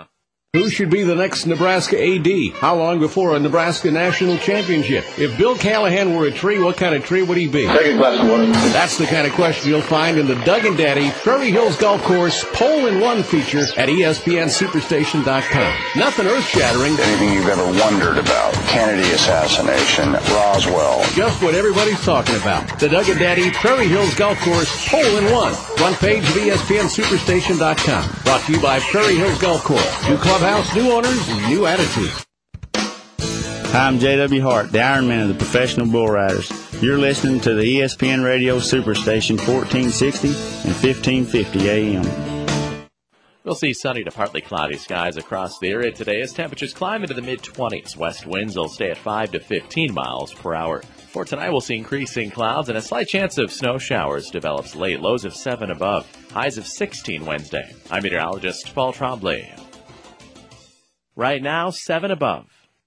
[SPEAKER 9] Who should be the next Nebraska A D? How long before a Nebraska national championship? If Bill Callahan were a tree, what kind of tree would he be?
[SPEAKER 5] Take a glass of water.
[SPEAKER 9] That's the kind of question you'll find in the Doug and Daddy Prairie Hills Golf Course Hole-in-One feature at E S P N Superstation dot com. Nothing earth-shattering.
[SPEAKER 5] Anything you've ever wondered about. Kennedy assassination, Roswell.
[SPEAKER 9] Just what everybody's talking about. The Doug and Daddy Prairie Hills Golf Course Hole-in-One. Front page of E S P N Superstation dot com. Brought to you by Prairie Hills Golf Course. New clubhouse, new owners, new attitude.
[SPEAKER 7] Hi, I'm J W. Hart, the Ironman of the Professional Bull Riders. You're listening to the E S P N Radio Superstation fourteen sixty and fifteen fifty A M.
[SPEAKER 14] We'll see sunny to partly cloudy skies across the area today as temperatures climb into the mid-twenties. West winds will stay at five to fifteen miles per hour. For tonight, we'll see increasing clouds and a slight chance of snow showers develops late. Lows of seven above. Highs of sixteen Wednesday. I'm meteorologist Paul Trombley. Right now, seven above.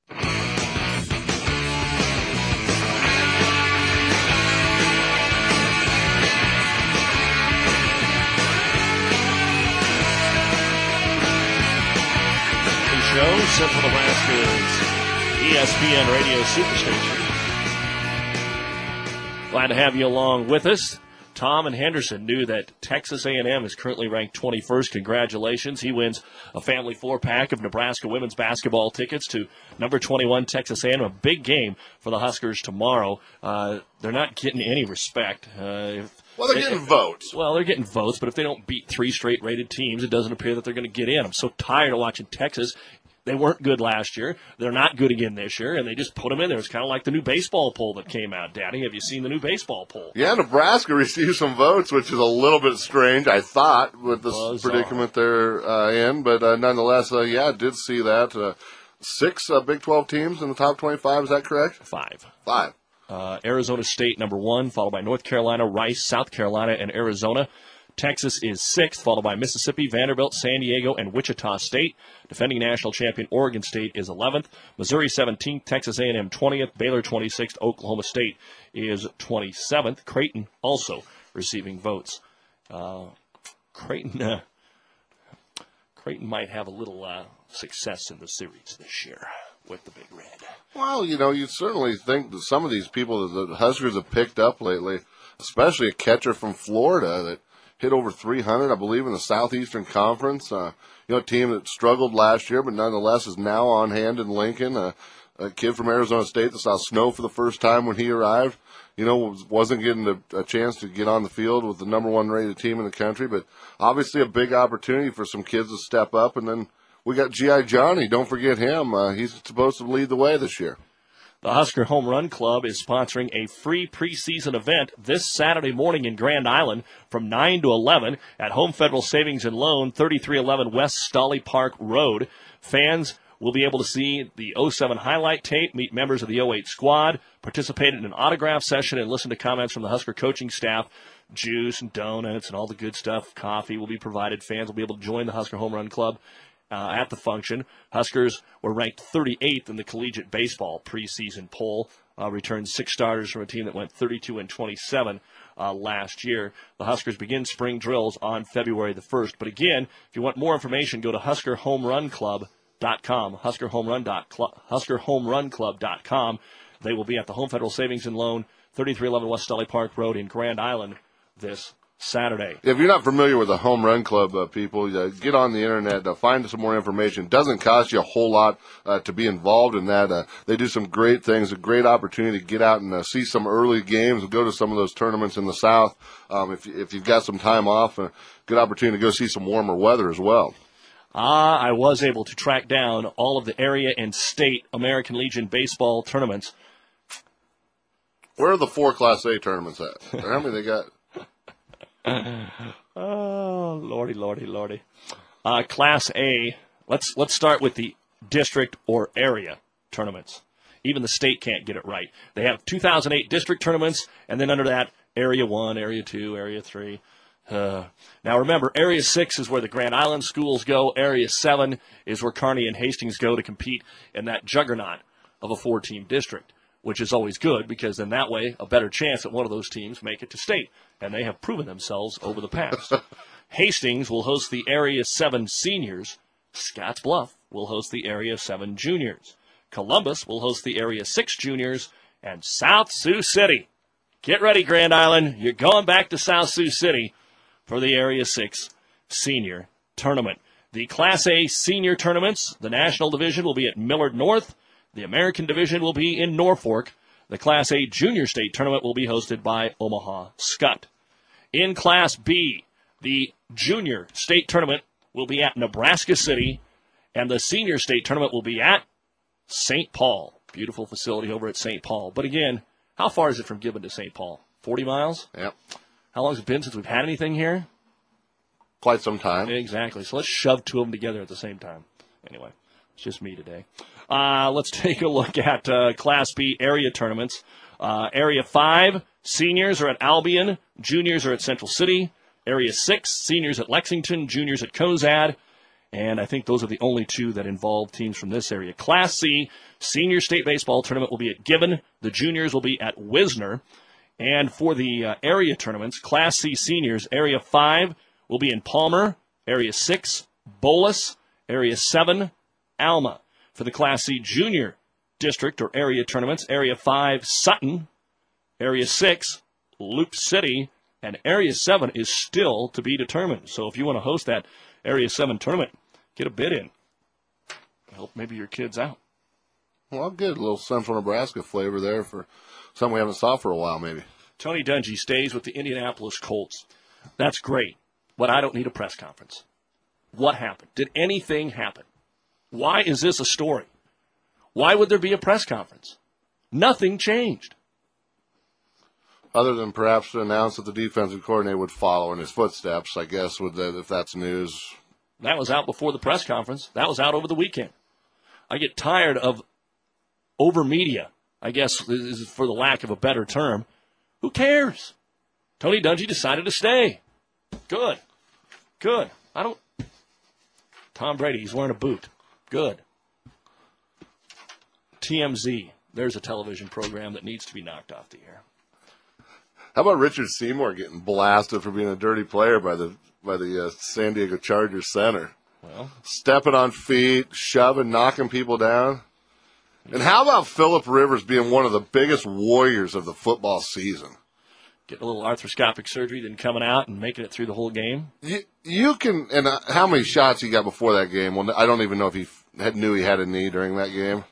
[SPEAKER 6] Show, Central Nebraska's E S P N Radio Superstation. Glad to have you along with us. Tom and Henderson knew that Texas A and M is currently ranked twenty-first. Congratulations. He wins a family four-pack of Nebraska women's basketball tickets to number twenty-one Texas A and M. A big game for the Huskers tomorrow. Uh, they're not getting any respect. Uh, if,
[SPEAKER 3] Well, they're getting
[SPEAKER 6] if,
[SPEAKER 3] votes.
[SPEAKER 6] Well, they're getting votes, but if they don't beat three straight rated teams, it doesn't appear that they're going to get in. I'm so tired of watching Texas. They weren't good last year. They're not good again this year, and they just put them in there. It's kind of like the new baseball poll that came out. Daddy, have you seen the new baseball poll?
[SPEAKER 3] Yeah, Nebraska received some votes, which is a little bit strange, I thought, with this
[SPEAKER 6] Bizarre.
[SPEAKER 3] predicament they're uh, in. But uh, nonetheless, uh, yeah, I did see that. Uh, six uh, Big twelve teams in the top twenty-five, is that correct?
[SPEAKER 6] Five.
[SPEAKER 3] Five.
[SPEAKER 6] Uh, Arizona State, number one, followed by North Carolina, Rice, South Carolina, and Arizona. Texas is sixth, followed by Mississippi, Vanderbilt, San Diego, and Wichita State. Defending national champion Oregon State is eleventh. Missouri seventeenth, Texas A and M twentieth, Baylor twenty-sixth, Oklahoma State is twenty-seventh. Creighton also receiving votes. Uh, Creighton, uh, Creighton might have a little uh, success in the series this year with the Big Red.
[SPEAKER 3] Well, you know, you certainly think that some of these people that the Huskers have picked up lately, especially a catcher from Florida that hit over three hundred, I believe, in the Southeastern Conference. Uh, you know, a team that struggled last year, but nonetheless is now on hand in Lincoln. Uh, a kid from Arizona State that saw snow for the first time when he arrived. You know, was, wasn't getting a, a chance to get on the field with the number one rated team in the country, but obviously a big opportunity for some kids to step up. And then we got G I Johnny. Don't forget him. Uh, he's supposed to lead the way this year.
[SPEAKER 6] The Husker Home Run Club is sponsoring a free preseason event this Saturday morning in Grand Island from nine to eleven at Home Federal Savings and Loan, thirty-three eleven West Stolly Park Road. Fans will be able to see the oh seven highlight tape, meet members of the oh eight squad, participate in an autograph session, and listen to comments from the Husker coaching staff. Juice and donuts and all the good stuff, coffee will be provided. Fans will be able to join the Husker Home Run Club Uh, at the function. Huskers were ranked thirty-eighth in the collegiate baseball preseason poll, uh, returned six starters from a team that went thirty-two and twenty-seven uh, last year. The Huskers begin spring drills on February the first. But again, if you want more information, go to Husker Home Run Club dot com, Husker Home Run dot Club, Husker Home Run Club dot com. They will be at the Home Federal Savings and Loan, thirty-three eleven West Stolly Park Road in Grand Island this Saturday.
[SPEAKER 3] If you're not familiar with the Home Run Club, uh, people, uh, get on the internet, uh, find some more information. It doesn't cost you a whole lot uh, to be involved in that. Uh, they do some great things, a great opportunity to get out and uh, see some early games, go to some of those tournaments in the South. Um, if, if you've got some time off, a good opportunity to go see some warmer weather as well.
[SPEAKER 6] Ah, I was able to track down all of the area and state American Legion baseball tournaments.
[SPEAKER 3] Where are the four Class A tournaments at? How many they got?
[SPEAKER 6] Oh, lordy, lordy, lordy. Uh, Class A, let's let's start with the district or area tournaments. Even the state can't get it right. They have two thousand eight district tournaments, and then under that, Area one, Area two, Area three. Uh, now remember, Area six is where the Grand Island schools go. Area seven is where Kearney and Hastings go to compete in that juggernaut of a four-team district, which is always good because then that way a better chance that one of those teams make it to state, and they have proven themselves over the past. Hastings will host the Area seven seniors
[SPEAKER 2] Scottsbluff will host the Area seven Juniors. Columbus will host the Area six Juniors. And South Sioux City. Get ready, Grand Island. You're going back to South Sioux City for the Area six Senior Tournament. The Class A Senior Tournaments, the National Division will be at Millard North. The American Division will be in Norfolk. The Class A Junior State Tournament will be hosted by Omaha Skutt. In Class B, the Junior State Tournament will be at Nebraska City, and the Senior State Tournament will be at Saint Paul. Beautiful facility over at Saint Paul. But again, how far is it from Gibbon to Saint Paul? forty miles?
[SPEAKER 3] Yep.
[SPEAKER 2] How long has it been since we've had anything here?
[SPEAKER 3] Quite some time.
[SPEAKER 2] Exactly. So let's shove two of them together at the same time. Anyway, it's just me today. Uh, let's take a look at uh, Class B area tournaments. Uh, Area five, seniors are at Albion. Juniors are at Central City. Area six, seniors at Lexington. Juniors at Cozad. And I think those are the only two that involve teams from this area. Class C, senior state baseball tournament will be at Gibbon. The juniors will be at Wisner. And for the uh, area tournaments, Class C seniors, Area five will be in Palmer. Area six, Bolus. Area seven, Alma. For the Class C junior district or area tournaments, Area five, Sutton. Area six, Loop City. And Area seven is still to be determined. So if you want to host that Area seven tournament, get a bid in. Help maybe your kids out.
[SPEAKER 3] Well, good. A little Central Nebraska flavor there for something we haven't saw for a while, maybe.
[SPEAKER 2] Tony Dungy stays with the Indianapolis Colts. That's great, but I don't need a press conference. What happened? Did anything happen? Why is this a story? Why would there be a press conference? Nothing changed.
[SPEAKER 3] Other than perhaps to announce that the defensive coordinator would follow in his footsteps, I guess, would that, if that's news.
[SPEAKER 2] That was out before the press conference. That was out over the weekend. I get tired of over media, I guess is for the lack of a better term. Who cares? Tony Dungy decided to stay. Good. Good. I don't. Tom Brady, he's wearing a boot. Good. T M Z, there's a television program that needs to be knocked off the air.
[SPEAKER 3] How about Richard Seymour getting blasted for being a dirty player by the by the uh, San Diego Chargers center?
[SPEAKER 2] Well,
[SPEAKER 3] stepping on feet, shoving, knocking people down. And how about Phillip Rivers being one of the biggest warriors of the football season?
[SPEAKER 2] Getting a little arthroscopic surgery, then coming out and making it through the whole game.
[SPEAKER 3] You, you can, and uh, how many shots he got before that game? Well, I don't even know if he had, knew he had a knee during that game.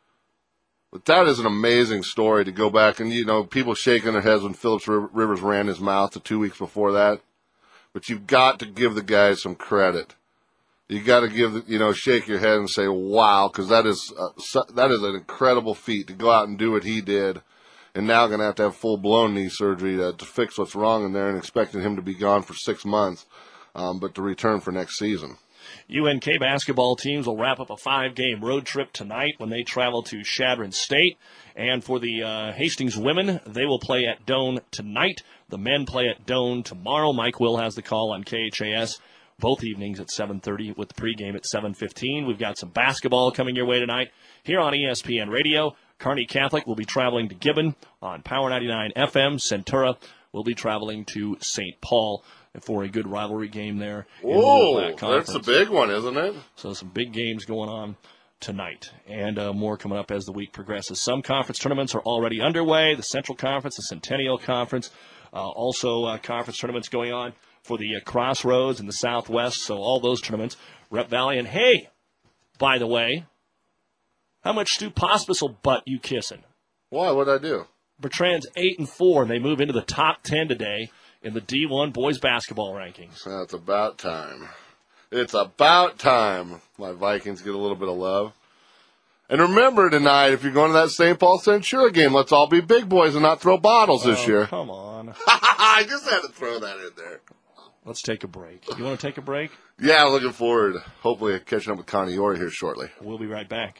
[SPEAKER 3] But that is an amazing story to go back and, you know, people shaking their heads when Phillips Rivers ran his mouth the two weeks before that. But you've got to give the guy some credit. You got to give, you know, shake your head and say, wow, because that is uh, that is an incredible feat to go out and do what he did. And now going to have to have full-blown knee surgery to, to fix what's wrong in there and expecting him to be gone for six months, um, but to return for next season.
[SPEAKER 2] U N K basketball teams will wrap up a five-game road trip tonight when they travel to Chadron State. And for the uh, Hastings women, they will play at Doane tonight. The men play at Doane tomorrow. Mike Will has the call on K H A S both evenings at seven thirty with the pregame at seven fifteen. We've got some basketball coming your way tonight here on E S P N Radio. Kearney Catholic will be traveling to Gibbon on Power ninety-nine F M. Centura will be traveling to Saint Paul for a good rivalry game there.
[SPEAKER 3] Oh, that's a big one, isn't it?
[SPEAKER 2] So some big games going on tonight, and uh, more coming up as the week progresses. Some conference tournaments are already underway. The Central Conference, the Centennial Conference, uh, also uh, conference tournaments going on for the uh, Crossroads in the Southwest. So all those tournaments, Rep Valley. And hey, by the way, how much Stu Pospisil butt you kissing?
[SPEAKER 3] Why? What'd I do?
[SPEAKER 2] Bertrand's eight and four, and they move into the top ten today in the D one boys basketball rankings.
[SPEAKER 3] That's about time. It's about time my Vikings get a little bit of love. And remember tonight, if you're going to that Saint Paul Centura game, let's all be big boys and not throw bottles
[SPEAKER 2] oh,
[SPEAKER 3] this year.
[SPEAKER 2] Come on.
[SPEAKER 3] I just had to throw that in there.
[SPEAKER 2] Let's take a break. You want to take a break?
[SPEAKER 3] Yeah, looking forward. Hopefully catching up with Connie York here shortly.
[SPEAKER 2] We'll be right back.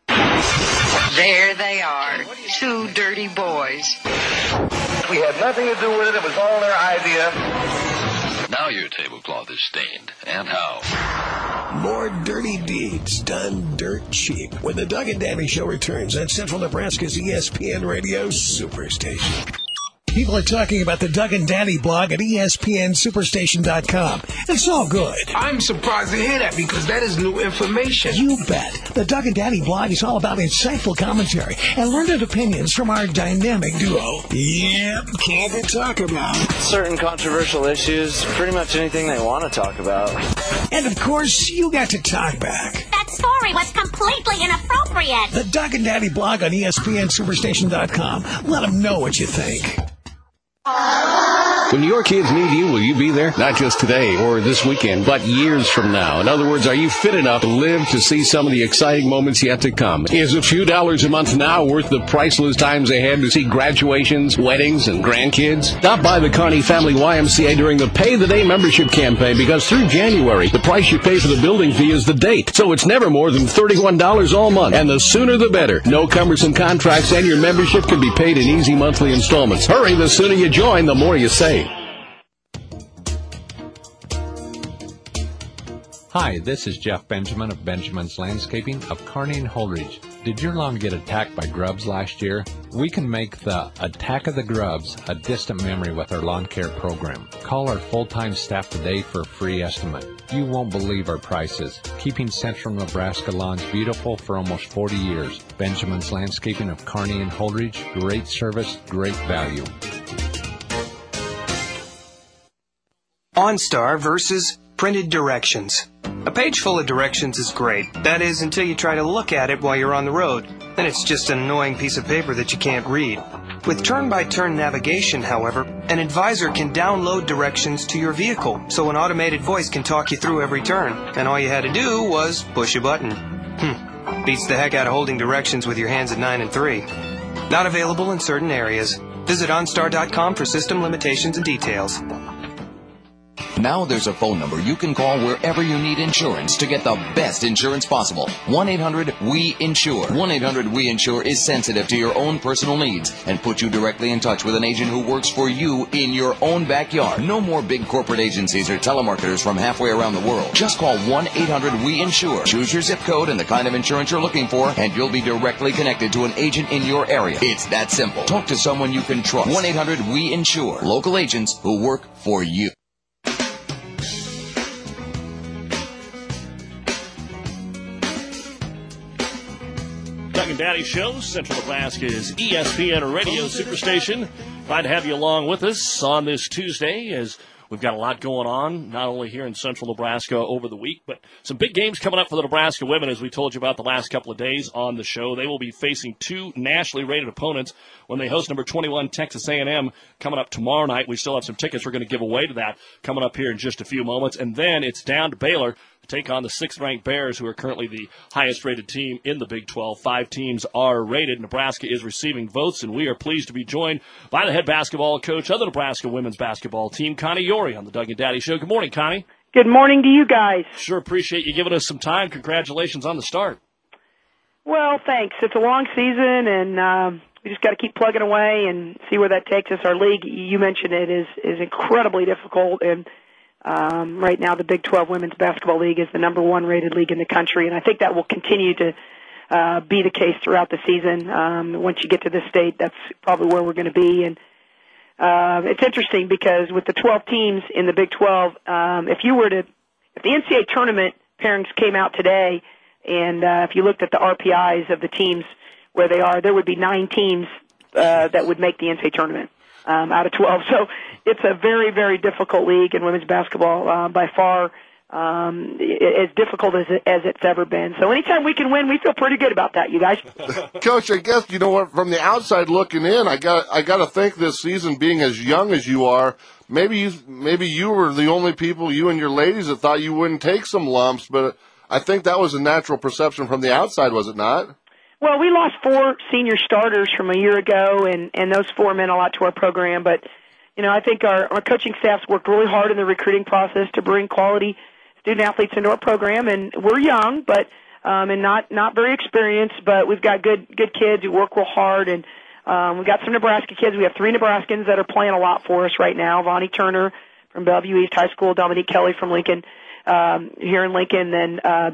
[SPEAKER 8] There they are, two dirty boys.
[SPEAKER 10] We had nothing to do with it. It was all their idea.
[SPEAKER 11] Now your tablecloth is stained. And how?
[SPEAKER 1] More dirty deeds done dirt cheap when the Doug and Danny Show returns on Central Nebraska's E S P N Radio Superstation. People are talking about the Doug and Daddy blog at E S P N Superstation dot com. It's all good.
[SPEAKER 4] I'm surprised to hear that because that is new information.
[SPEAKER 1] You bet. The Doug and Daddy blog is all about insightful commentary and learned opinions from our dynamic duo. Yep, can't talk about
[SPEAKER 12] certain controversial issues, pretty much anything they want to talk about.
[SPEAKER 1] And of course, you got to talk back.
[SPEAKER 13] That story was completely inappropriate.
[SPEAKER 1] The Doug and Daddy blog on E S P N Superstation dot com. Let them know what you think.
[SPEAKER 9] When your kids need you, will you be there? Not just today or this weekend, but years from now. In other words, are you fit enough to live to see some of the exciting moments yet to come? Is a few dollars a month now worth the priceless times ahead to see graduations, weddings, and grandkids? Stop by the Kearney Family Y M C A during the Pay the Day membership campaign, because through January, the price you pay for the building fee is the date. So it's never more than thirty-one dollars all month, and the sooner the better. No cumbersome contracts, and your membership can be paid in easy monthly installments. Hurry, the sooner you join, the more you save.
[SPEAKER 24] Hi, this is Jeff Benjamin of Benjamin's Landscaping of Kearney and Holdridge. Did your lawn get attacked by grubs last year? We can make the Attack of the Grubs a distant memory with our lawn care program. Call our full-time staff today for a free estimate. You won't believe our prices. Keeping central Nebraska lawns beautiful for almost forty years. Benjamin's Landscaping of Kearney and Holdridge. Great service, great value.
[SPEAKER 25] OnStar versus printed directions. A page full of directions is great. That is, until you try to look at it while you're on the road. Then it's just an annoying piece of paper that you can't read. With turn-by-turn navigation, however, an advisor can download directions to your vehicle, so an automated voice can talk you through every turn. And all you had to do was push a button. Hmm. Beats the heck out of holding directions with your hands at nine and three. Not available in certain areas. Visit OnStar dot com for system limitations and details.
[SPEAKER 26] Now there's a phone number you can call wherever you need insurance to get the best insurance possible. one eight hundred W E insure. one eight hundred W E insure is sensitive to your own personal needs and puts you directly in touch with an agent who works for you in your own backyard. No more big corporate agencies or telemarketers from halfway around the world. Just call one eight hundred W E insure. Choose your zip code and the kind of insurance you're looking for, and you'll be directly connected to an agent in your area. It's that simple. Talk to someone you can trust. one eight hundred W E insure. Local agents who work for you.
[SPEAKER 2] Doug and Daddy Show, Central Nebraska's E S P N Radio Superstation. Glad to have you along with us on this Tuesday, as we've got a lot going on, not only here in Central Nebraska over the week, but some big games coming up for the Nebraska women, as we told you about the last couple of days on the show. They will be facing two nationally rated opponents when they host number twenty-one Texas A and M coming up tomorrow night. We still have some tickets we're going to give away to that coming up here in just a few moments. And then it's down to Baylor to take on the sixth-ranked Bears, who are currently the highest-rated team in the Big twelve. Five teams are rated. Nebraska is receiving votes, and we are pleased to be joined by the head basketball coach of the Nebraska women's basketball team, Connie Yorrie, on the Doug and Daddy Show. Good morning, Connie.
[SPEAKER 27] Good morning to you guys.
[SPEAKER 2] Sure appreciate you giving us some time. Congratulations on the start.
[SPEAKER 27] Well, thanks. It's a long season, and uh, we just got to keep plugging away and see where that takes us. Our league, you mentioned it, is is incredibly difficult, and um, right now the Big twelve Women's Basketball League is the number one rated league in the country, and I think that will continue to uh, be the case throughout the season. Um, once you get to this state, that's probably where we're going to be, and uh, it's interesting because with the twelve teams in the Big twelve, um, if you were to, if the N C double A tournament pairings came out today, and uh, if you looked at the R P Is of the teams where they are, there would be nine teams uh, that would make the N C double A tournament um, out of twelve. So it's a very, very difficult league in women's basketball, uh, by far um, as difficult as, it, as it's ever been. So anytime we can win, we feel pretty good about that, you guys.
[SPEAKER 3] Coach, I guess, you know what, from the outside looking in, I got I got to think this season, being as young as you are, maybe you, maybe you were the only people, you and your ladies, that thought you wouldn't take some lumps, but I think that was a natural perception from the outside, was it not?
[SPEAKER 27] Well, we lost four senior starters from a year ago, and, and those four meant a lot to our program. But, you know, I think our, our coaching staff's worked really hard in the recruiting process to bring quality student-athletes into our program. And we're young, but um, and not, not very experienced, but we've got good good kids who work real hard. And um, we've got some Nebraska kids. We have three Nebraskans that are playing a lot for us right now. Vonnie Turner from Bellevue East High School, Dominique Kelly from Lincoln, um, here in Lincoln, then uh,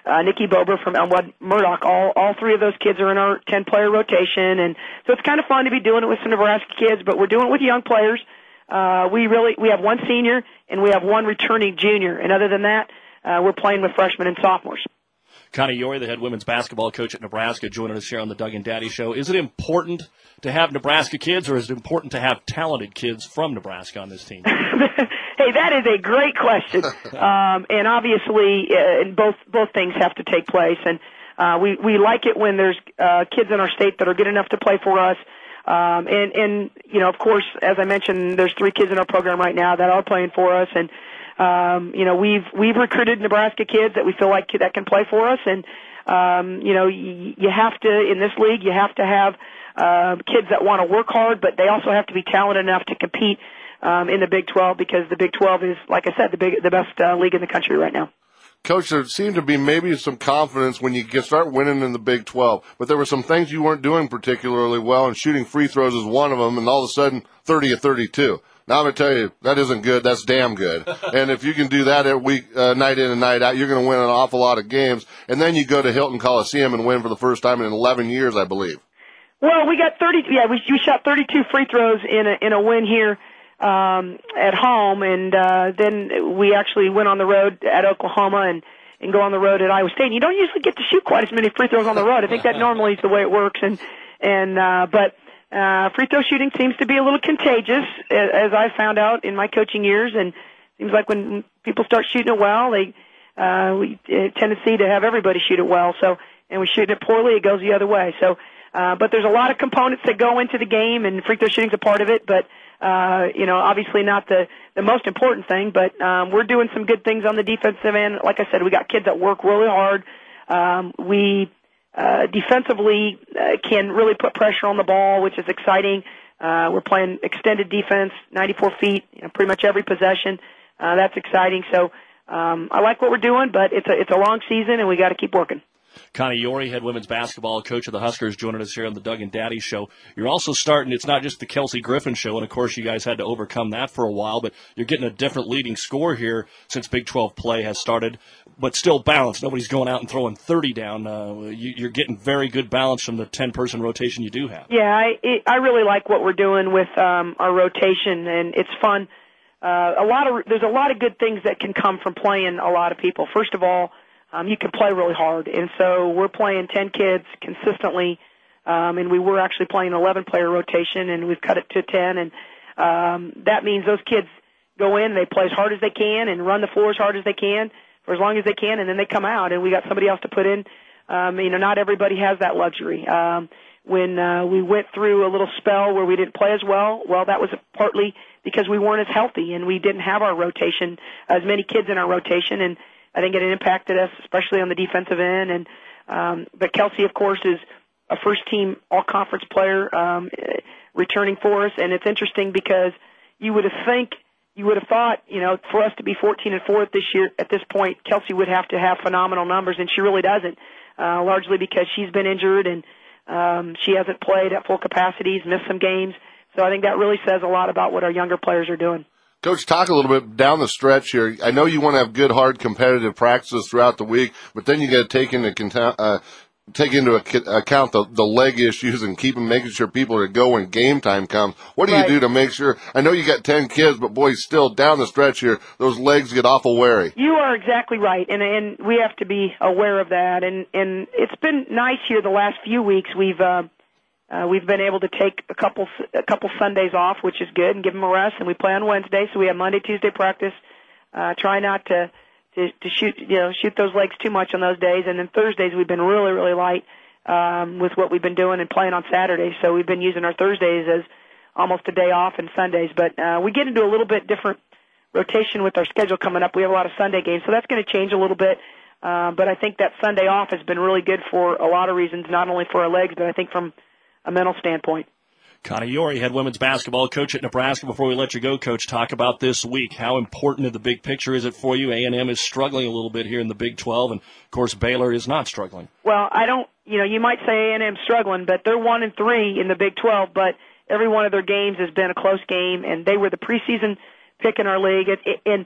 [SPEAKER 27] uh, Nikki Bober from Elmwood Murdoch. All all three of those kids are in our ten-player rotation, and so it's kind of fun to be doing it with some Nebraska kids. But we're doing it with young players. Uh, we really we have one senior and we have one returning junior, and other than that, uh, we're playing with freshmen and sophomores.
[SPEAKER 2] Connie Yorey, the head women's basketball coach at Nebraska, joining us here on the Doug and Daddy Show. Is it important to have Nebraska kids, or is it important to have talented kids from Nebraska on this team?
[SPEAKER 27] Hey, that is a great question, um, and obviously, uh, both both things have to take place. And uh, we we like it when there's uh, kids in our state that are good enough to play for us. Um, and and you know, of course, as I mentioned, there's three kids in our program right now that are playing for us, and Um, you know, we've we've recruited Nebraska kids that we feel like that can play for us, and um, you know, you, you have to in this league, you have to have uh, kids that want to work hard, but they also have to be talented enough to compete um, in the Big twelve, because the Big twelve is, like I said, the big the best uh, league in the country right now.
[SPEAKER 3] Coach, there seemed to be maybe some confidence when you get start winning in the Big twelve, but there were some things you weren't doing particularly well, and shooting free throws is one of them, and all of a sudden, thirty of thirty-two. Now I'm going to tell you, that isn't good. That's damn good. And if you can do that every week, uh, night in and night out, you're going to win an awful lot of games. And then you go to Hilton Coliseum and win for the first time in eleven years, I believe.
[SPEAKER 27] Well, we got thirty. Yeah, we, we shot thirty-two free throws in a in a win here um, at home, and uh, then we actually went on the road at Oklahoma and and go on the road at Iowa State. And you don't usually get to shoot quite as many free throws on the road. I think that normally is the way it works. And and uh, but. Uh, free throw shooting seems to be a little contagious, as I found out in my coaching years, and it seems like when people start shooting it well, they uh, we a tendency to have everybody shoot it well. So, and we shoot it poorly, it goes the other way. So, uh, but there's a lot of components that go into the game, and free throw shooting's a part of it. But uh, you know, obviously not the the most important thing. But um, we're doing some good things on the defensive end. Like I said, we got kids that work really hard. Um, we Uh, defensively uh, can really put pressure on the ball, which is exciting. Uh, we're playing extended defense, ninety-four feet, you know, pretty much every possession. Uh, that's exciting. So um, I like what we're doing, but it's a, it's a long season, and we got to keep working.
[SPEAKER 2] Connie Yorey, head women's basketball coach of the Huskers, joining us here on the Doug and Daddy Show. You're also starting, it's not just the Kelsey Griffin show, and of course you guys had to overcome that for a while, but you're getting a different leading score here since Big twelve play has started, but still balanced. Nobody's going out and throwing thirty down. Uh, you, you're getting very good balance from the ten-person rotation you do have.
[SPEAKER 27] Yeah, I, it, I really like what we're doing with um, our rotation, and it's fun. Uh, a lot of there's a lot of good things that can come from playing a lot of people. First of all, Um, you can play really hard, and so we're playing ten kids consistently, um, and we were actually playing an eleven-player rotation, and we've cut it to ten, and um, that means those kids go in, they play as hard as they can, and run the floor as hard as they can for as long as they can, and then they come out, and we got somebody else to put in. Um, you know, not everybody has that luxury. Um, when uh, we went through a little spell where we didn't play as well, well, that was partly because we weren't as healthy, and we didn't have our rotation, as many kids in our rotation, and I think it impacted us, especially on the defensive end. And um, but Kelsey, of course, is a first-team all-conference player um, returning for us. And it's interesting because you would have think, you would have thought, you know, for us to be fourteen and four this year at this point, Kelsey would have to have phenomenal numbers, and she really doesn't. Uh, largely because she's been injured and um, she hasn't played at full capacities, missed some games. So I think that really says a lot about what our younger players are doing.
[SPEAKER 3] Coach, talk a little bit down the stretch here. I know you want to have good, hard, competitive practices throughout the week, but then you got to take into uh, take into account the, the leg issues and keep making sure people are go when game time comes. What do right. you do to make sure? I know you got ten kids, but boy, still down the stretch here, those legs get awful wary.
[SPEAKER 27] You are exactly right, and and we have to be aware of that. And and it's been nice here the last few weeks. We've uh, Uh, we've been able to take a couple a couple Sundays off, which is good, and give them a rest. And we play on Wednesday, so we have Monday, Tuesday practice. Uh, try not to, to to shoot you know shoot those legs too much on those days. And then Thursdays we've been really really light um, with what we've been doing and playing on Saturdays. So we've been using our Thursdays as almost a day off and Sundays. But uh, we get into a little bit different rotation with our schedule coming up. We have a lot of Sunday games, so that's going to change a little bit. Uh, but I think that Sunday off has been really good for a lot of reasons, not only for our legs, but I think from a mental standpoint.
[SPEAKER 2] Connie Yorey, head women's basketball coach at Nebraska. Before we let you go, Coach, talk about this week. How important in the big picture is it for you? A and M is struggling a little bit here in the Big twelve, and, of course, Baylor is not struggling.
[SPEAKER 27] Well, I don't, you know, you might say A and M struggling, but they're one and three in the Big twelve, but every one of their games has been a close game, and they were the preseason pick in our league. It, it, and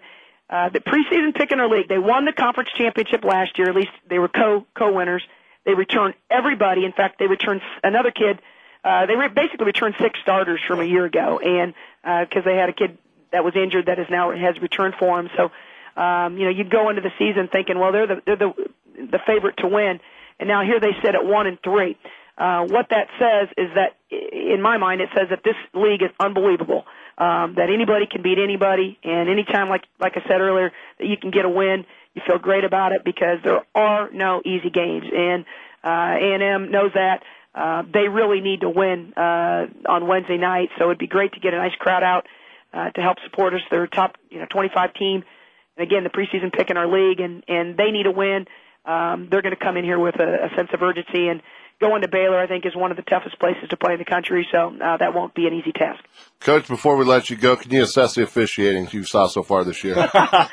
[SPEAKER 27] uh, the preseason pick in our league. They won the conference championship last year. At least they were co co winners. They returned everybody. In fact, they returned another kid. Uh, they re- basically returned six starters from a year ago, and because uh, they had a kid that was injured that is now has returned for them. So, um, you know, you go into the season thinking, well, they're the they're the the favorite to win, and now here they sit at one and three. Uh, what that says is that, in my mind, it says that this league is unbelievable. Um, that anybody can beat anybody, and anytime, like like I said earlier, that you can get a win, you feel great about it because there are no easy games, and uh, A and M knows that. Uh, they really need to win uh, on Wednesday night, so it'd be great to get a nice crowd out uh, to help support us. They're a top, you know, twenty-five team, and again, the preseason pick in our league, and and they need a win. Um, they're going to come in here with a, a sense of urgency, and going to Baylor, I think, is one of the toughest places to play in the country, so uh, that won't be an easy task.
[SPEAKER 3] Coach, before we let you go, can you assess the officiating you saw so far this year?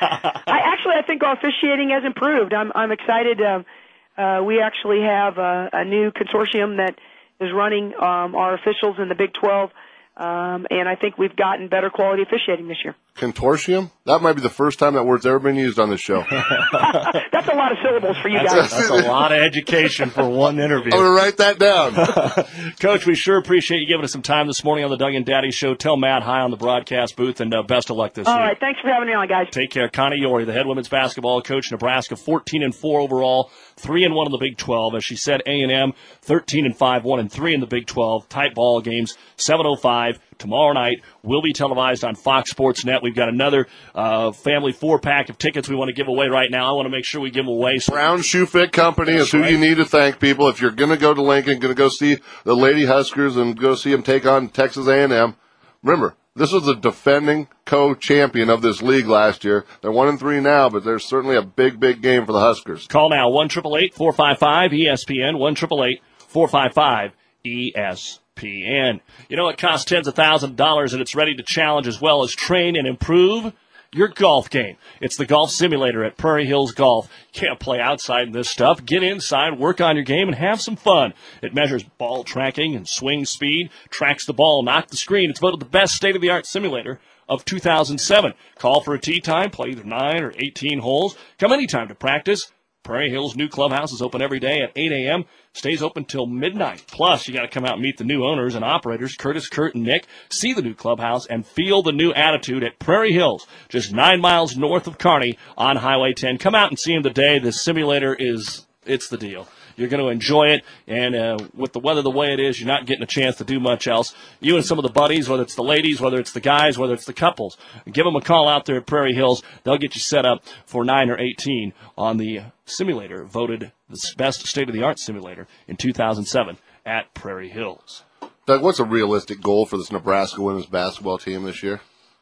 [SPEAKER 27] I actually, I think our officiating has improved. I'm, I'm excited. Um, uh, we actually have a, a new consortium that is running um, our officials in the Big twelve, um, and I think we've gotten better quality officiating this year.
[SPEAKER 3] Consortium? That might be the first time that word's ever been used on the show.
[SPEAKER 27] That's a lot of syllables for you
[SPEAKER 2] that's
[SPEAKER 27] guys.
[SPEAKER 2] A, that's a lot of education for one interview.
[SPEAKER 3] I'm going to write that down.
[SPEAKER 2] Coach, we sure appreciate you giving us some time this morning on the Doug and Daddy Show. Tell Matt hi on the broadcast booth, and uh, best of luck this
[SPEAKER 27] All
[SPEAKER 2] year.
[SPEAKER 27] All right, thanks for having me on, guys.
[SPEAKER 2] Take care. Connie Yorrie, the head women's basketball coach, Nebraska, fourteen and four overall, three and one in the Big twelve. As she said, A and M, thirteen and five, one and three in the Big twelve. Tight ball games, seven oh five. Tomorrow night will be televised on Fox Sports Net. We've got another uh, family four-pack of tickets we want to give away right now. I want to make sure we give them away. So
[SPEAKER 3] Brown Shoe Fit Company
[SPEAKER 2] That's
[SPEAKER 3] is who
[SPEAKER 2] right.
[SPEAKER 3] you need to thank, people. If you're going to go to Lincoln, going to go see the Lady Huskers and go see them take on Texas A and M, remember, this was the defending co-champion of this league last year. They're one and three now, but there's certainly a big, big game for the Huskers.
[SPEAKER 2] Call now, one eight eight eight, four five five, E S P N, one eight eight eight, four five five, E S P N. You know, it costs tens of thousands of dollars, and it's ready to challenge as well as train and improve your golf game. It's the Golf Simulator at Prairie Hills Golf. You can't play outside in this stuff. Get inside, work on your game, and have some fun. It measures ball tracking and swing speed, tracks the ball, not the screen. It's voted the best state-of-the-art simulator of two thousand seven. Call for a tee time, play either nine or eighteen holes. Come anytime to practice. Prairie Hills' new clubhouse is open every day at eight a.m., stays open till midnight. Plus, you got to come out and meet the new owners and operators, Curtis, Kurt, and Nick, see the new clubhouse, and feel the new attitude at Prairie Hills, just nine miles north of Kearney on Highway ten. Come out and see them today. The simulator is, it's the deal. You're going to enjoy it, and uh, with the weather the way it is, you're not getting a chance to do much else. You and some of the buddies, whether it's the ladies, whether it's the guys, whether it's the couples, give them a call out there at Prairie Hills. They'll get you set up for nine or eighteen on the simulator, voted the best state-of-the-art simulator in two thousand seven at Prairie Hills.
[SPEAKER 3] Doug, what's a realistic goal for this Nebraska women's basketball team this year?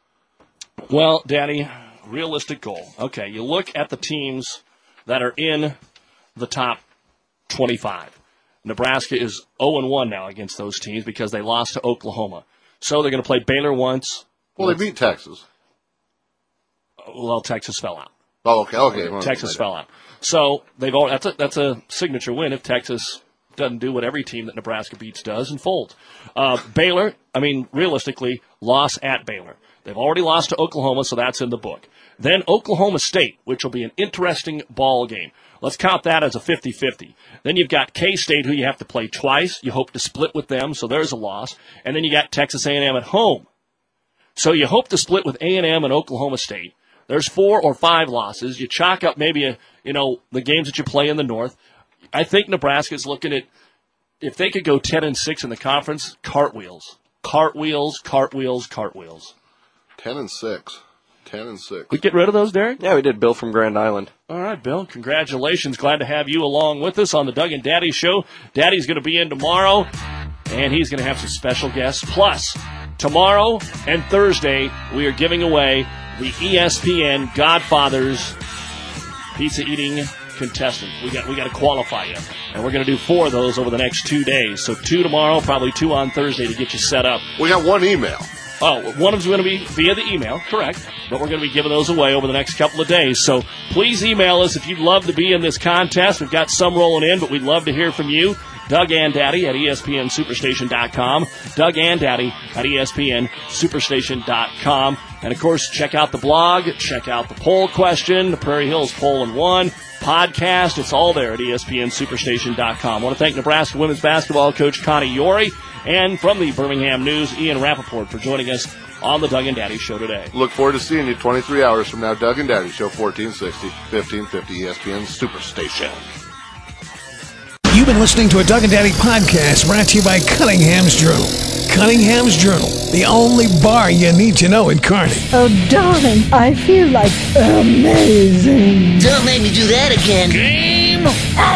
[SPEAKER 2] Well, Daddy, realistic goal. Okay, you look at the teams that are in the top twenty-five. Nebraska is oh and one now against those teams because they lost to Oklahoma. So they're going to play Baylor once.
[SPEAKER 3] Well, they beat Texas.
[SPEAKER 2] Well, Texas fell out.
[SPEAKER 3] Oh, okay, okay.
[SPEAKER 2] Texas fell out. So they've all, that's a that's a signature win if Texas doesn't do what every team that Nebraska beats does and folds. Uh, Baylor, I mean, realistically, loss at Baylor. They've already lost to Oklahoma, so that's in the book. Then Oklahoma State, which will be an interesting ball game. Let's count that as a fifty-fifty. Then you've got K-State, who you have to play twice. You hope to split with them, so there's a loss. And then you got Texas A and M at home. So you hope to split with A and M and Oklahoma State. There's four or five losses. You chalk up maybe, a, you know, the games that you play in the North. I think Nebraska's looking at, if they could go ten and six in the conference, cartwheels. Cartwheels, cartwheels, cartwheels.
[SPEAKER 3] ten and six. ten and six.
[SPEAKER 2] We get rid of those, Derek?
[SPEAKER 15] Yeah, we did. Bill from Grand Island.
[SPEAKER 2] All right, Bill. Congratulations. Glad to have you along with us on the Doug and Daddy Show. Daddy's going to be in tomorrow, and he's going to have some special guests. Plus, tomorrow and Thursday, we are giving away the E S P N Godfathers pizza eating contestant. We got we got to qualify you, and we're going to do four of those over the next two days. So two tomorrow, probably two on Thursday to get you set up.
[SPEAKER 3] We got one email.
[SPEAKER 2] Oh, one of them's going to be via the email, correct. But we're going to be giving those away over the next couple of days. So please email us if you'd love to be in this contest. We've got some rolling in, but we'd love to hear from you. Doug and Daddy at E S P N Superstation dot com. Doug and Daddy at E S P N Superstation dot com. And, of course, check out the blog. Check out the poll question, the Prairie Hills Poll and One podcast. It's all there at E S P N Superstation dot com. I want to thank Nebraska women's basketball coach Connie Yorey, and from the Birmingham News, Ian Rappaport, for joining us on the Doug and Daddy Show today.
[SPEAKER 3] Look forward to seeing you twenty-three hours from now. Doug and Daddy Show, fourteen sixty, fifteen fifty E S P N Superstation.
[SPEAKER 1] You've been listening to a Doug and Daddy podcast brought to you by Cunningham's Journal. Cunningham's Journal, the only bar you need to know in Kearney.
[SPEAKER 15] Oh, darling, I feel like amazing.
[SPEAKER 16] Don't make me do that again.
[SPEAKER 1] Game